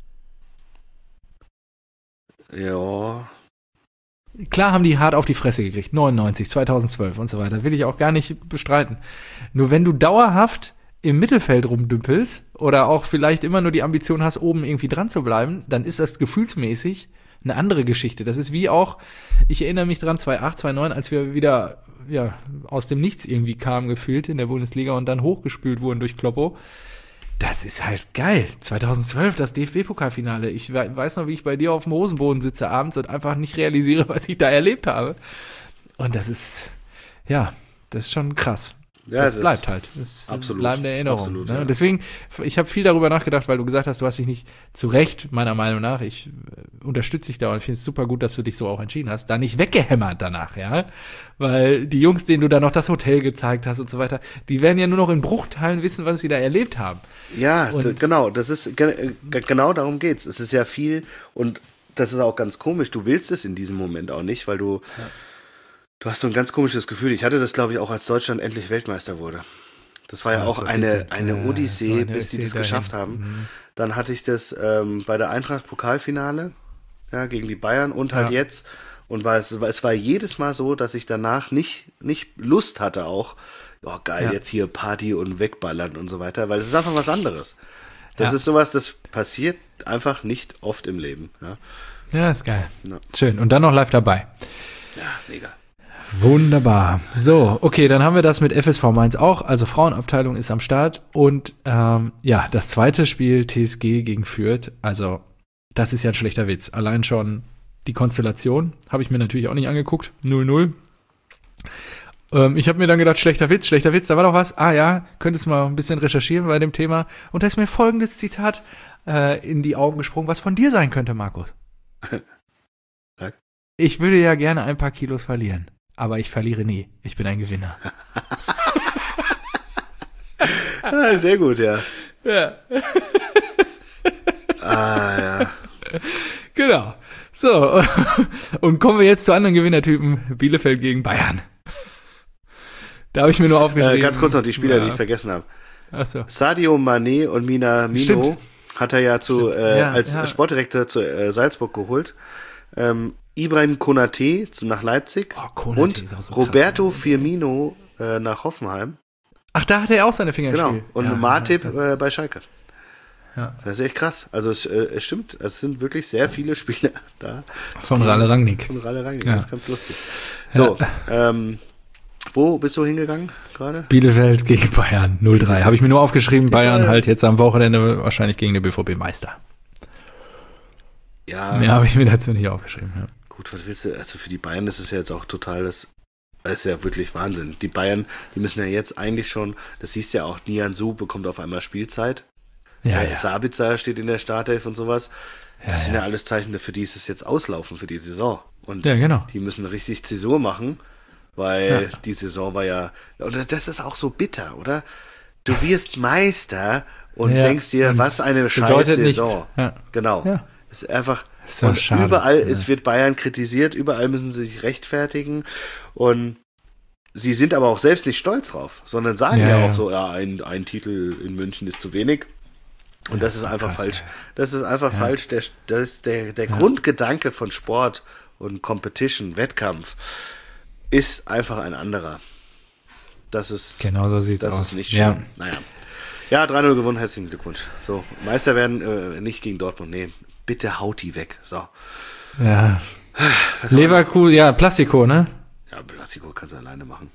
Ja. Klar haben die hart auf die Fresse gekriegt, 99, 2012 und so weiter, will ich auch gar nicht bestreiten. Nur wenn du dauerhaft im Mittelfeld rumdümpelst oder auch vielleicht immer nur die Ambition hast, oben irgendwie dran zu bleiben, dann ist das gefühlsmäßig eine andere Geschichte. Das ist wie auch, ich erinnere mich dran, 2008, 2009, als wir wieder aus dem Nichts irgendwie kamen gefühlt in der Bundesliga und dann hochgespült wurden durch Kloppo. Das ist halt geil. 2012, das DFB-Pokalfinale. Ich weiß noch, wie ich bei dir auf dem Hosenboden sitze abends und einfach nicht realisiere, was ich da erlebt habe. Und das ist schon krass. Ja, das bleibt halt. Das absolut, bleibende Erinnerung. Absolut, ne? ja. Deswegen, ich habe viel darüber nachgedacht, weil du gesagt hast, du hast dich nicht zu Recht, meiner Meinung nach, ich unterstütze dich da und finde es super gut, dass du dich so auch entschieden hast, da nicht weggehämmert danach, ja. Weil die Jungs, denen du da noch das Hotel gezeigt hast und so weiter, die werden ja nur noch in Bruchteilen wissen, was sie da erlebt haben. Ja, genau, das ist genau darum geht's. Es ist ja viel und das ist auch ganz komisch. Du willst es in diesem Moment auch nicht, weil du hast so ein ganz komisches Gefühl. Ich hatte das, glaube ich, auch als Deutschland endlich Weltmeister wurde. Das war ja auch eine Odyssee, bis die das geschafft haben. Dann hatte ich das bei der Eintracht-Pokalfinale, ja, gegen die Bayern und halt jetzt. Und es war jedes Mal so, dass ich danach nicht Lust hatte auch, oh geil, jetzt hier Party und wegballern und so weiter, weil es ist einfach was anderes. Das ist sowas, das passiert einfach nicht oft im Leben. Ja, ist geil. Ja. Schön. Und dann noch live dabei. Ja, mega. Wunderbar. So, okay, dann haben wir das mit FSV Mainz auch. Also Frauenabteilung ist am Start. Und das zweite Spiel TSG gegen Fürth. Also das ist ja ein schlechter Witz. Allein schon die Konstellation habe ich mir natürlich auch nicht angeguckt. 0-0. Ich habe mir dann gedacht, schlechter Witz, da war doch was. Ah ja, könntest du mal ein bisschen recherchieren bei dem Thema. Und da ist mir folgendes Zitat in die Augen gesprungen, was von dir sein könnte, Markus. Ich würde ja gerne ein paar Kilos verlieren, aber ich verliere nie. Ich bin ein Gewinner. Sehr gut, ja. Ja. Ja. Genau. So, und kommen wir jetzt zu anderen Gewinnertypen. Bielefeld gegen Bayern. Da habe ich mir nur aufgeschrieben. Ganz kurz noch die Spieler, die ich vergessen habe. Ach so. Sadio Mané und Minamino hat er ja als Sportdirektor zu Salzburg geholt. Ibrahim Konate nach Leipzig und so Roberto Firmino nach Hoffenheim. Ach, da hat er auch seine Finger im Spiel. Genau, und Matip bei Schalke. Ja. Das ist echt krass. Also es stimmt, es sind wirklich sehr viele Spieler da. Von Ralle Rangnick. Das ist ganz lustig. So, wo bist du hingegangen gerade? Bielefeld gegen Bayern, 0-3. Habe ich mir nur aufgeschrieben, Bayern halt jetzt am Wochenende wahrscheinlich gegen den BVB-Meister. Ja. Mehr habe ich mir dazu nicht aufgeschrieben. Ja. Gut, was willst du? Also für die Bayern ist es ja jetzt auch total, das ist ja wirklich Wahnsinn. Die Bayern, die müssen ja jetzt eigentlich schon, das siehst ja auch, Nianzou bekommt auf einmal Spielzeit. Ja. Sabitzer steht in der Startelf und sowas. Das sind ja alles Zeichen dafür, die ist es jetzt auslaufen für die Saison. Und die müssen richtig Zäsur machen, weil die Saison war ja, und das ist auch so bitter, oder? Du wirst Meister und denkst dir, und was eine scheiß Saison. Ja. Genau. Ja. Es ist einfach, ist so schade. Überall, es wird Bayern kritisiert, überall müssen sie sich rechtfertigen und sie sind aber auch selbst nicht stolz drauf, sondern sagen auch so, ein Titel in München ist zu wenig. Und das ist einfach falsch. Das ist einfach falsch. Der Grundgedanke von Sport und Competition, Wettkampf, ist einfach ein anderer. Das ist, genau so sieht's aus. Das ist nicht schön. Ja. Naja. Ja, 3-0 gewonnen, herzlichen Glückwunsch. So, Meister werden nicht gegen Dortmund. Nee, bitte haut die weg. So. Ja. Leverkusen, Plastiko, ne? Ja, Plastiko kannst du alleine machen.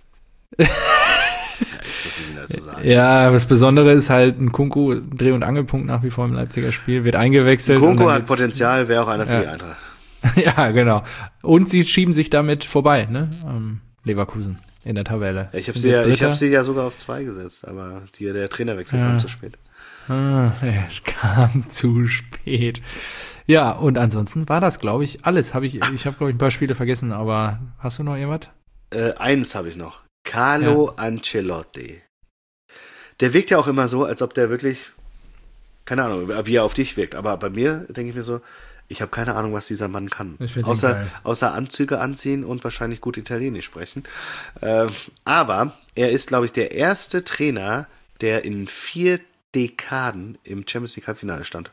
Was ist denn da zu sagen? Ja, das Besondere ist halt, ein Kunku, Dreh- und Angelpunkt nach wie vor im Leipziger Spiel, wird eingewechselt. Kunku hat Potenzial, wäre auch einer für die Eintracht. Ja, genau. Und sie schieben sich damit vorbei, ne? Leverkusen in der Tabelle. Ich habe sie ja sogar auf 2 gesetzt, aber der Trainerwechsel kam zu spät. Es kam zu spät. Ja, und ansonsten war das, glaube ich, alles. Ich habe, glaube ich, ein paar Spiele vergessen, aber hast du noch irgendwas? Eins habe ich noch. Carlo Ancelotti. Der wirkt ja auch immer so, als ob der wirklich, keine Ahnung, wie er auf dich wirkt. Aber bei mir denke ich mir so, ich habe keine Ahnung, was dieser Mann kann. Außer Anzüge anziehen und wahrscheinlich gut Italienisch sprechen. Aber er ist, glaube ich, der erste Trainer, der in 4 Dekaden im Champions League Halbfinale stand.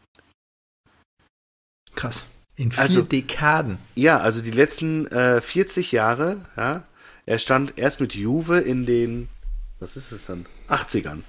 Krass. In 4 Dekaden? Ja, also die letzten 40 Jahre, ja. Er stand erst mit Juve in den, was ist es dann? 80ern.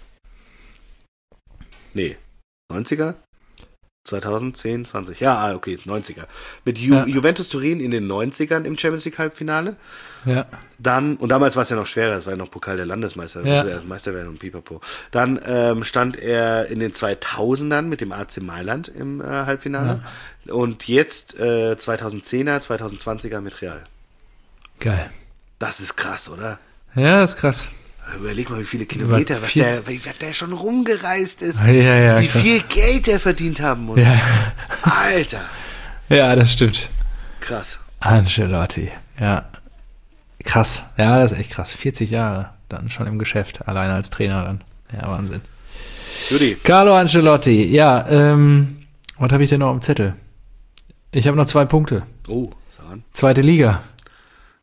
Nee, 90er? 2010, 20. Ja, okay, 90er. Mit Juventus Turin in den 90ern im Champions League Halbfinale. Ja. Dann, und damals war es ja noch schwerer, es war ja noch Pokal der Landesmeister, musste er Meister werden und pipapo. Dann stand er in den 2000ern mit dem AC Mailand im Halbfinale. Ja. Und jetzt 2010er, 2020er mit Real. Geil. Das ist krass, oder? Ja, ist krass. Überleg mal, wie viele Kilometer, wie der schon rumgereist ist, ja, wie krass. viel Geld er verdient haben muss. Ja. Alter. Ja, das stimmt. Krass. Ancelotti, ja. Krass, ja, das ist echt krass. 40 Jahre dann schon im Geschäft, alleine als Trainer dann. Ja, Wahnsinn. Judy. Carlo Ancelotti, ja, was habe ich denn noch am Zettel? Ich habe noch 2 Punkte. Oh, sag an. 2. Liga.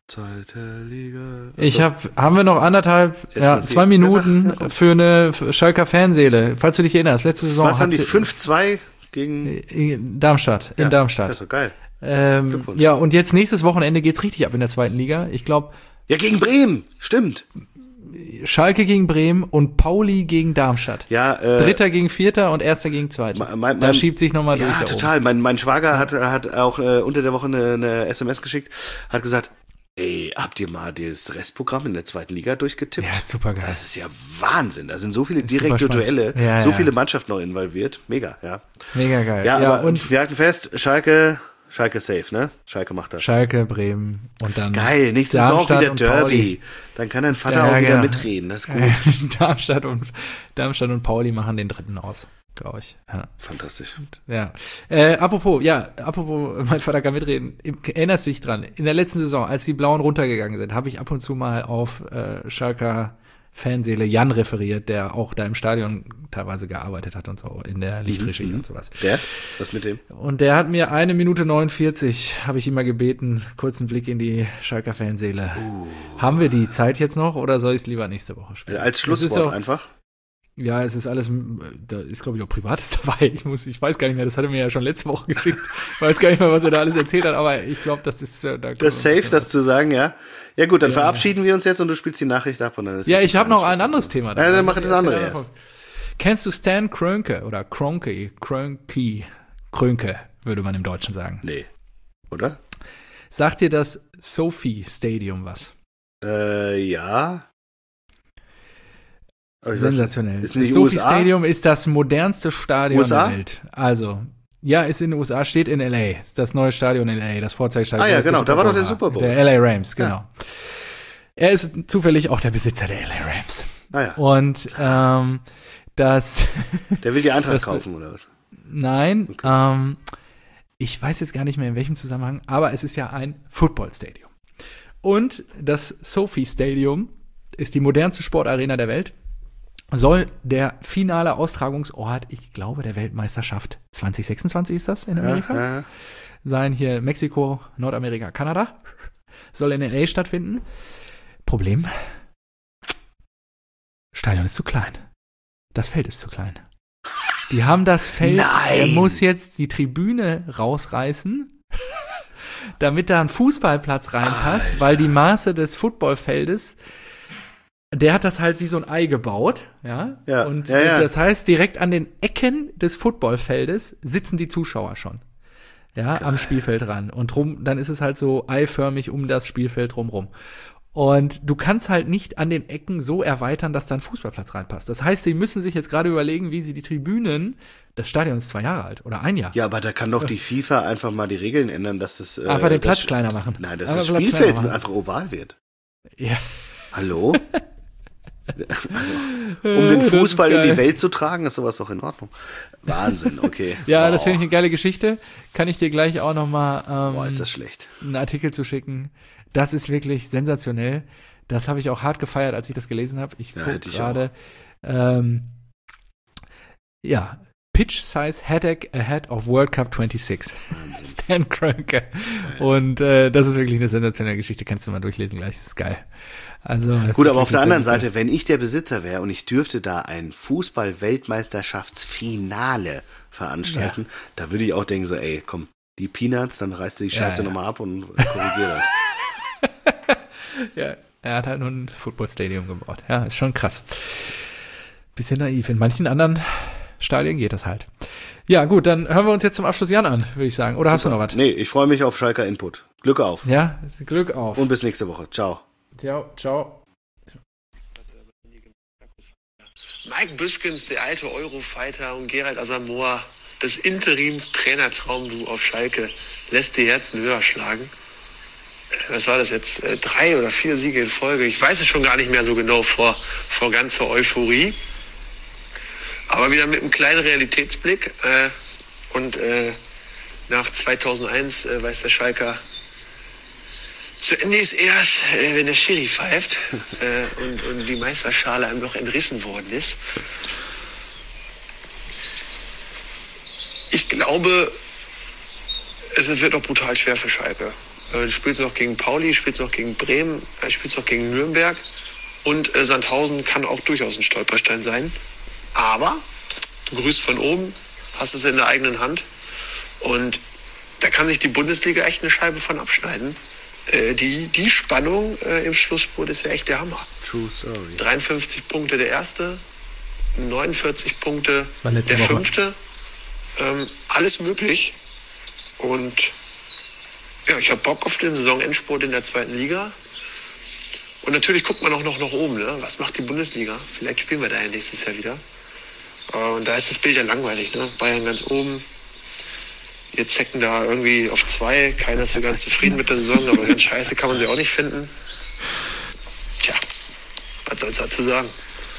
Zweite Liga. Haben wir noch 2 Minuten für eine Schalker Fanseele. Falls du dich erinnerst, letzte Saison. Was haben die 5-2 gegen Darmstadt, in Darmstadt. Das ist doch geil. Ja, und jetzt nächstes Wochenende geht's richtig ab in der zweiten Liga. Ich glaube. Ja, gegen Bremen, stimmt. Schalke gegen Bremen und Pauli gegen Darmstadt. Ja, Dritter gegen Vierter und Erster gegen Zweiter. Da schiebt sich nochmal durch. Ja, total. Mein Schwager hat auch unter der Woche eine SMS geschickt, hat gesagt, ey, habt ihr mal das Restprogramm in der zweiten Liga durchgetippt? Ja, ist super geil. Das ist ja Wahnsinn. Da sind so viele direkte Duelle, viele Mannschaften noch involviert. Mega, ja. Mega geil. Ja, aber und wir halten fest, Schalke safe, ne? Schalke macht das. Schalke, Bremen und dann geil, nächste Saison wieder Derby. Pauli. Dann kann dein Vater auch wieder mitreden, das ist gut. Darmstadt und Pauli machen den dritten aus, glaube ich. Ja. Fantastisch. Ja. Apropos, mein Vater kann mitreden. Erinnerst du dich dran? In der letzten Saison, als die Blauen runtergegangen sind, habe ich ab und zu mal auf Schalker Fanseele Jan referiert, der auch da im Stadion teilweise gearbeitet hat und so, in der Lichtregie und sowas. Der? Was mit dem? Und der hat mir 1 Minute 49, habe ich ihn mal gebeten, kurzen Blick in die Schalker Fanseele. Haben wir die Zeit jetzt noch oder soll ich es lieber nächste Woche spielen? Als Schlusswort einfach? Ja, es ist alles, da ist glaube ich auch Privates dabei. Ich weiß gar nicht mehr, das hat er mir ja schon letzte Woche geschickt. Ich weiß gar nicht mehr, was er da alles erzählt hat, aber ich glaube, das ist da das ist safe, das zu sagen, ja. Ja gut, dann verabschieden wir uns jetzt und du spielst die Nachricht ab und dann ist ich habe noch ein anderes Thema. Ja, dann mache das andere erst. Kennst du Stan Kroenke oder Kroenke, würde man im Deutschen sagen. Nee. Oder? Sagt dir das Sophie Stadium was? Ja. Sensationell. Ist nicht das Sophie USA? Stadium ist das modernste Stadion USA? der Welt. Also, ja, ist in den USA, steht in L.A. Ist das neue Stadion in L.A., das Vorzeigestadion. Ja, genau, da war doch der Super Bowl. Der L.A. Rams, genau. Ja. Er ist zufällig auch der Besitzer der L.A. Rams. Ja. Und der will die Eintracht kaufen, oder was? Nein, okay. Ich weiß jetzt gar nicht mehr, in welchem Zusammenhang, aber es ist ja ein Football-Stadium. Und das Sophie Stadium ist die modernste Sportarena der Welt. Soll der finale Austragungsort, ich glaube, der Weltmeisterschaft 2026 ist das in Amerika, sein. Hier Mexiko, Nordamerika, Kanada. Soll in L.A. stattfinden. Problem: Stadion ist zu klein. Das Feld ist zu klein. Die haben das Feld, er muss jetzt die Tribüne rausreißen, damit da ein Fußballplatz reinpasst, Alter. Weil die Maße des Footballfeldes, der hat das halt wie so ein Ei gebaut, ja. Und das heißt, direkt an den Ecken des Footballfeldes sitzen die Zuschauer schon, ja, am Spielfeld ran. Und dann ist es halt so eiförmig um das Spielfeld drumrum. Und du kannst halt nicht an den Ecken so erweitern, dass da ein Fußballplatz reinpasst. Das heißt, sie müssen sich jetzt gerade überlegen, wie sie die Tribünen, das Stadion ist 2 Jahre alt oder 1 Jahr. Ja, aber da kann doch die FIFA einfach mal die Regeln ändern, dass das einfach den Platz kleiner machen. Nein, dass das Spielfeld einfach oval wird. Ja. Hallo? Also, um den Fußball in die Welt zu tragen, ist sowas doch in Ordnung. Wahnsinn, okay. Ja, das finde ich eine geile Geschichte. Kann ich dir gleich auch noch mal ist das schlecht. einen Artikel zu schicken. Das ist wirklich sensationell. Das habe ich auch hart gefeiert, als ich das gelesen habe. Ich gucke gerade. Pitch Size Headache Ahead of World Cup 26. Stan Kroenke. Und das ist wirklich eine sensationelle Geschichte. Kannst du mal durchlesen gleich. Das ist geil. Also, gut, aber auf der anderen Seite, wenn ich der Besitzer wäre und ich dürfte da ein Fußball-Weltmeisterschaftsfinale veranstalten, da würde ich auch denken so, ey, komm, die Peanuts, dann reißt du die Scheiße nochmal ab und korrigier das. Ja, er hat halt nur ein Football-Stadium gebaut. Ja, ist schon krass. Bisschen naiv. In manchen anderen Stadien geht das halt. Ja, gut, dann hören wir uns jetzt zum Abschluss Jan an, würde ich sagen. Oder Super. Hast du noch was? Nee, ich freue mich auf Schalker Input. Glück auf. Ja, Glück auf. Und bis nächste Woche. Ciao. Ciao. Mike Büskens, der alte Eurofighter, und Gerald Asamoah, das Interims-Trainertraumduo auf Schalke, lässt die Herzen höher schlagen. Was war das jetzt? 3 oder 4 Siege in Folge. Ich weiß es schon gar nicht mehr so genau vor ganzer Euphorie. Aber wieder mit einem kleinen Realitätsblick. Und nach 2001 weiß der Schalker, zu Ende ist erst, wenn der Schiri pfeift und die Meisterschale einem noch entrissen worden ist. Ich glaube, es wird auch brutal schwer für Schalke. Du spielst noch gegen Pauli, spielst noch gegen Bremen, spielst noch gegen Nürnberg. Und Sandhausen kann auch durchaus ein Stolperstein sein. Aber du grüßt von oben, hast es in der eigenen Hand. Und da kann sich die Bundesliga echt eine Scheibe von abschneiden. Die Spannung im Schlussspurt ist ja echt der Hammer. True story. 53 Punkte der Erste, 49 Punkte der Fünfte. Alles möglich. Und ja, ich habe Bock auf den Saisonendspurt in der 2. Liga. Und natürlich guckt man auch noch nach oben. Ne? Was macht die Bundesliga? Vielleicht spielen wir da ja nächstes Jahr wieder. Und da ist das Bild ja langweilig. Ne? Bayern ganz oben. Wir zecken da irgendwie auf 2. Keiner ist so ganz zufrieden mit der Saison, aber ganz scheiße kann man sie auch nicht finden. Tja, was soll's dazu sagen?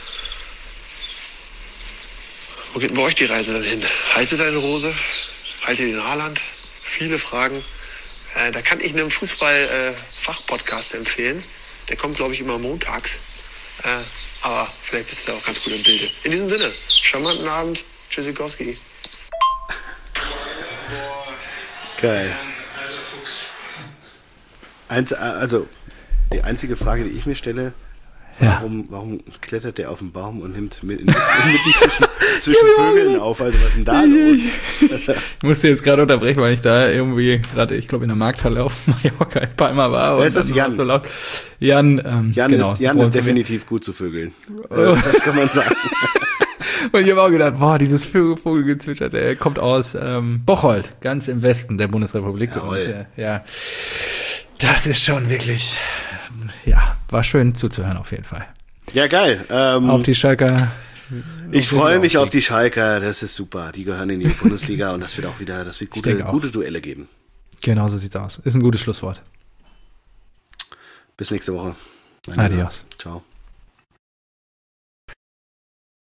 Wo geht denn bei euch die Reise dann hin? Haltet eine Rose? Haltet den Haaland? Viele Fragen. Da kann ich einen Fußball-Fachpodcast empfehlen. Der kommt, glaube ich, immer montags. Aber vielleicht bist du da auch ganz gut im Bilde. In diesem Sinne, charmanten Abend. Tschüssikowski. Geil. Also, die einzige Frage, die ich mir stelle, warum klettert der auf den Baum und nimmt mitten zwischen Vögeln auf? Also, was ist denn da los? Ich musste jetzt gerade unterbrechen, weil ich da irgendwie gerade, ich glaube, in der Markthalle auf Mallorca in Palma war. Wer ist das? Jan? So laut. Jan genau, ist definitiv gut zu Vögeln. Das kann man sagen. Und ich habe auch gedacht, boah, dieses Vogelgezwitscher, der kommt aus Bocholt, ganz im Westen der Bundesrepublik. Und, das ist schon wirklich, war schön zuzuhören auf jeden Fall. Ja, geil. Auf die Schalker. Ich freue mich auf die Schalker, das ist super. Die gehören in die Bundesliga und das wird gute Duelle geben. Genau so sieht's aus. Ist ein gutes Schlusswort. Bis nächste Woche. Adios. Ciao.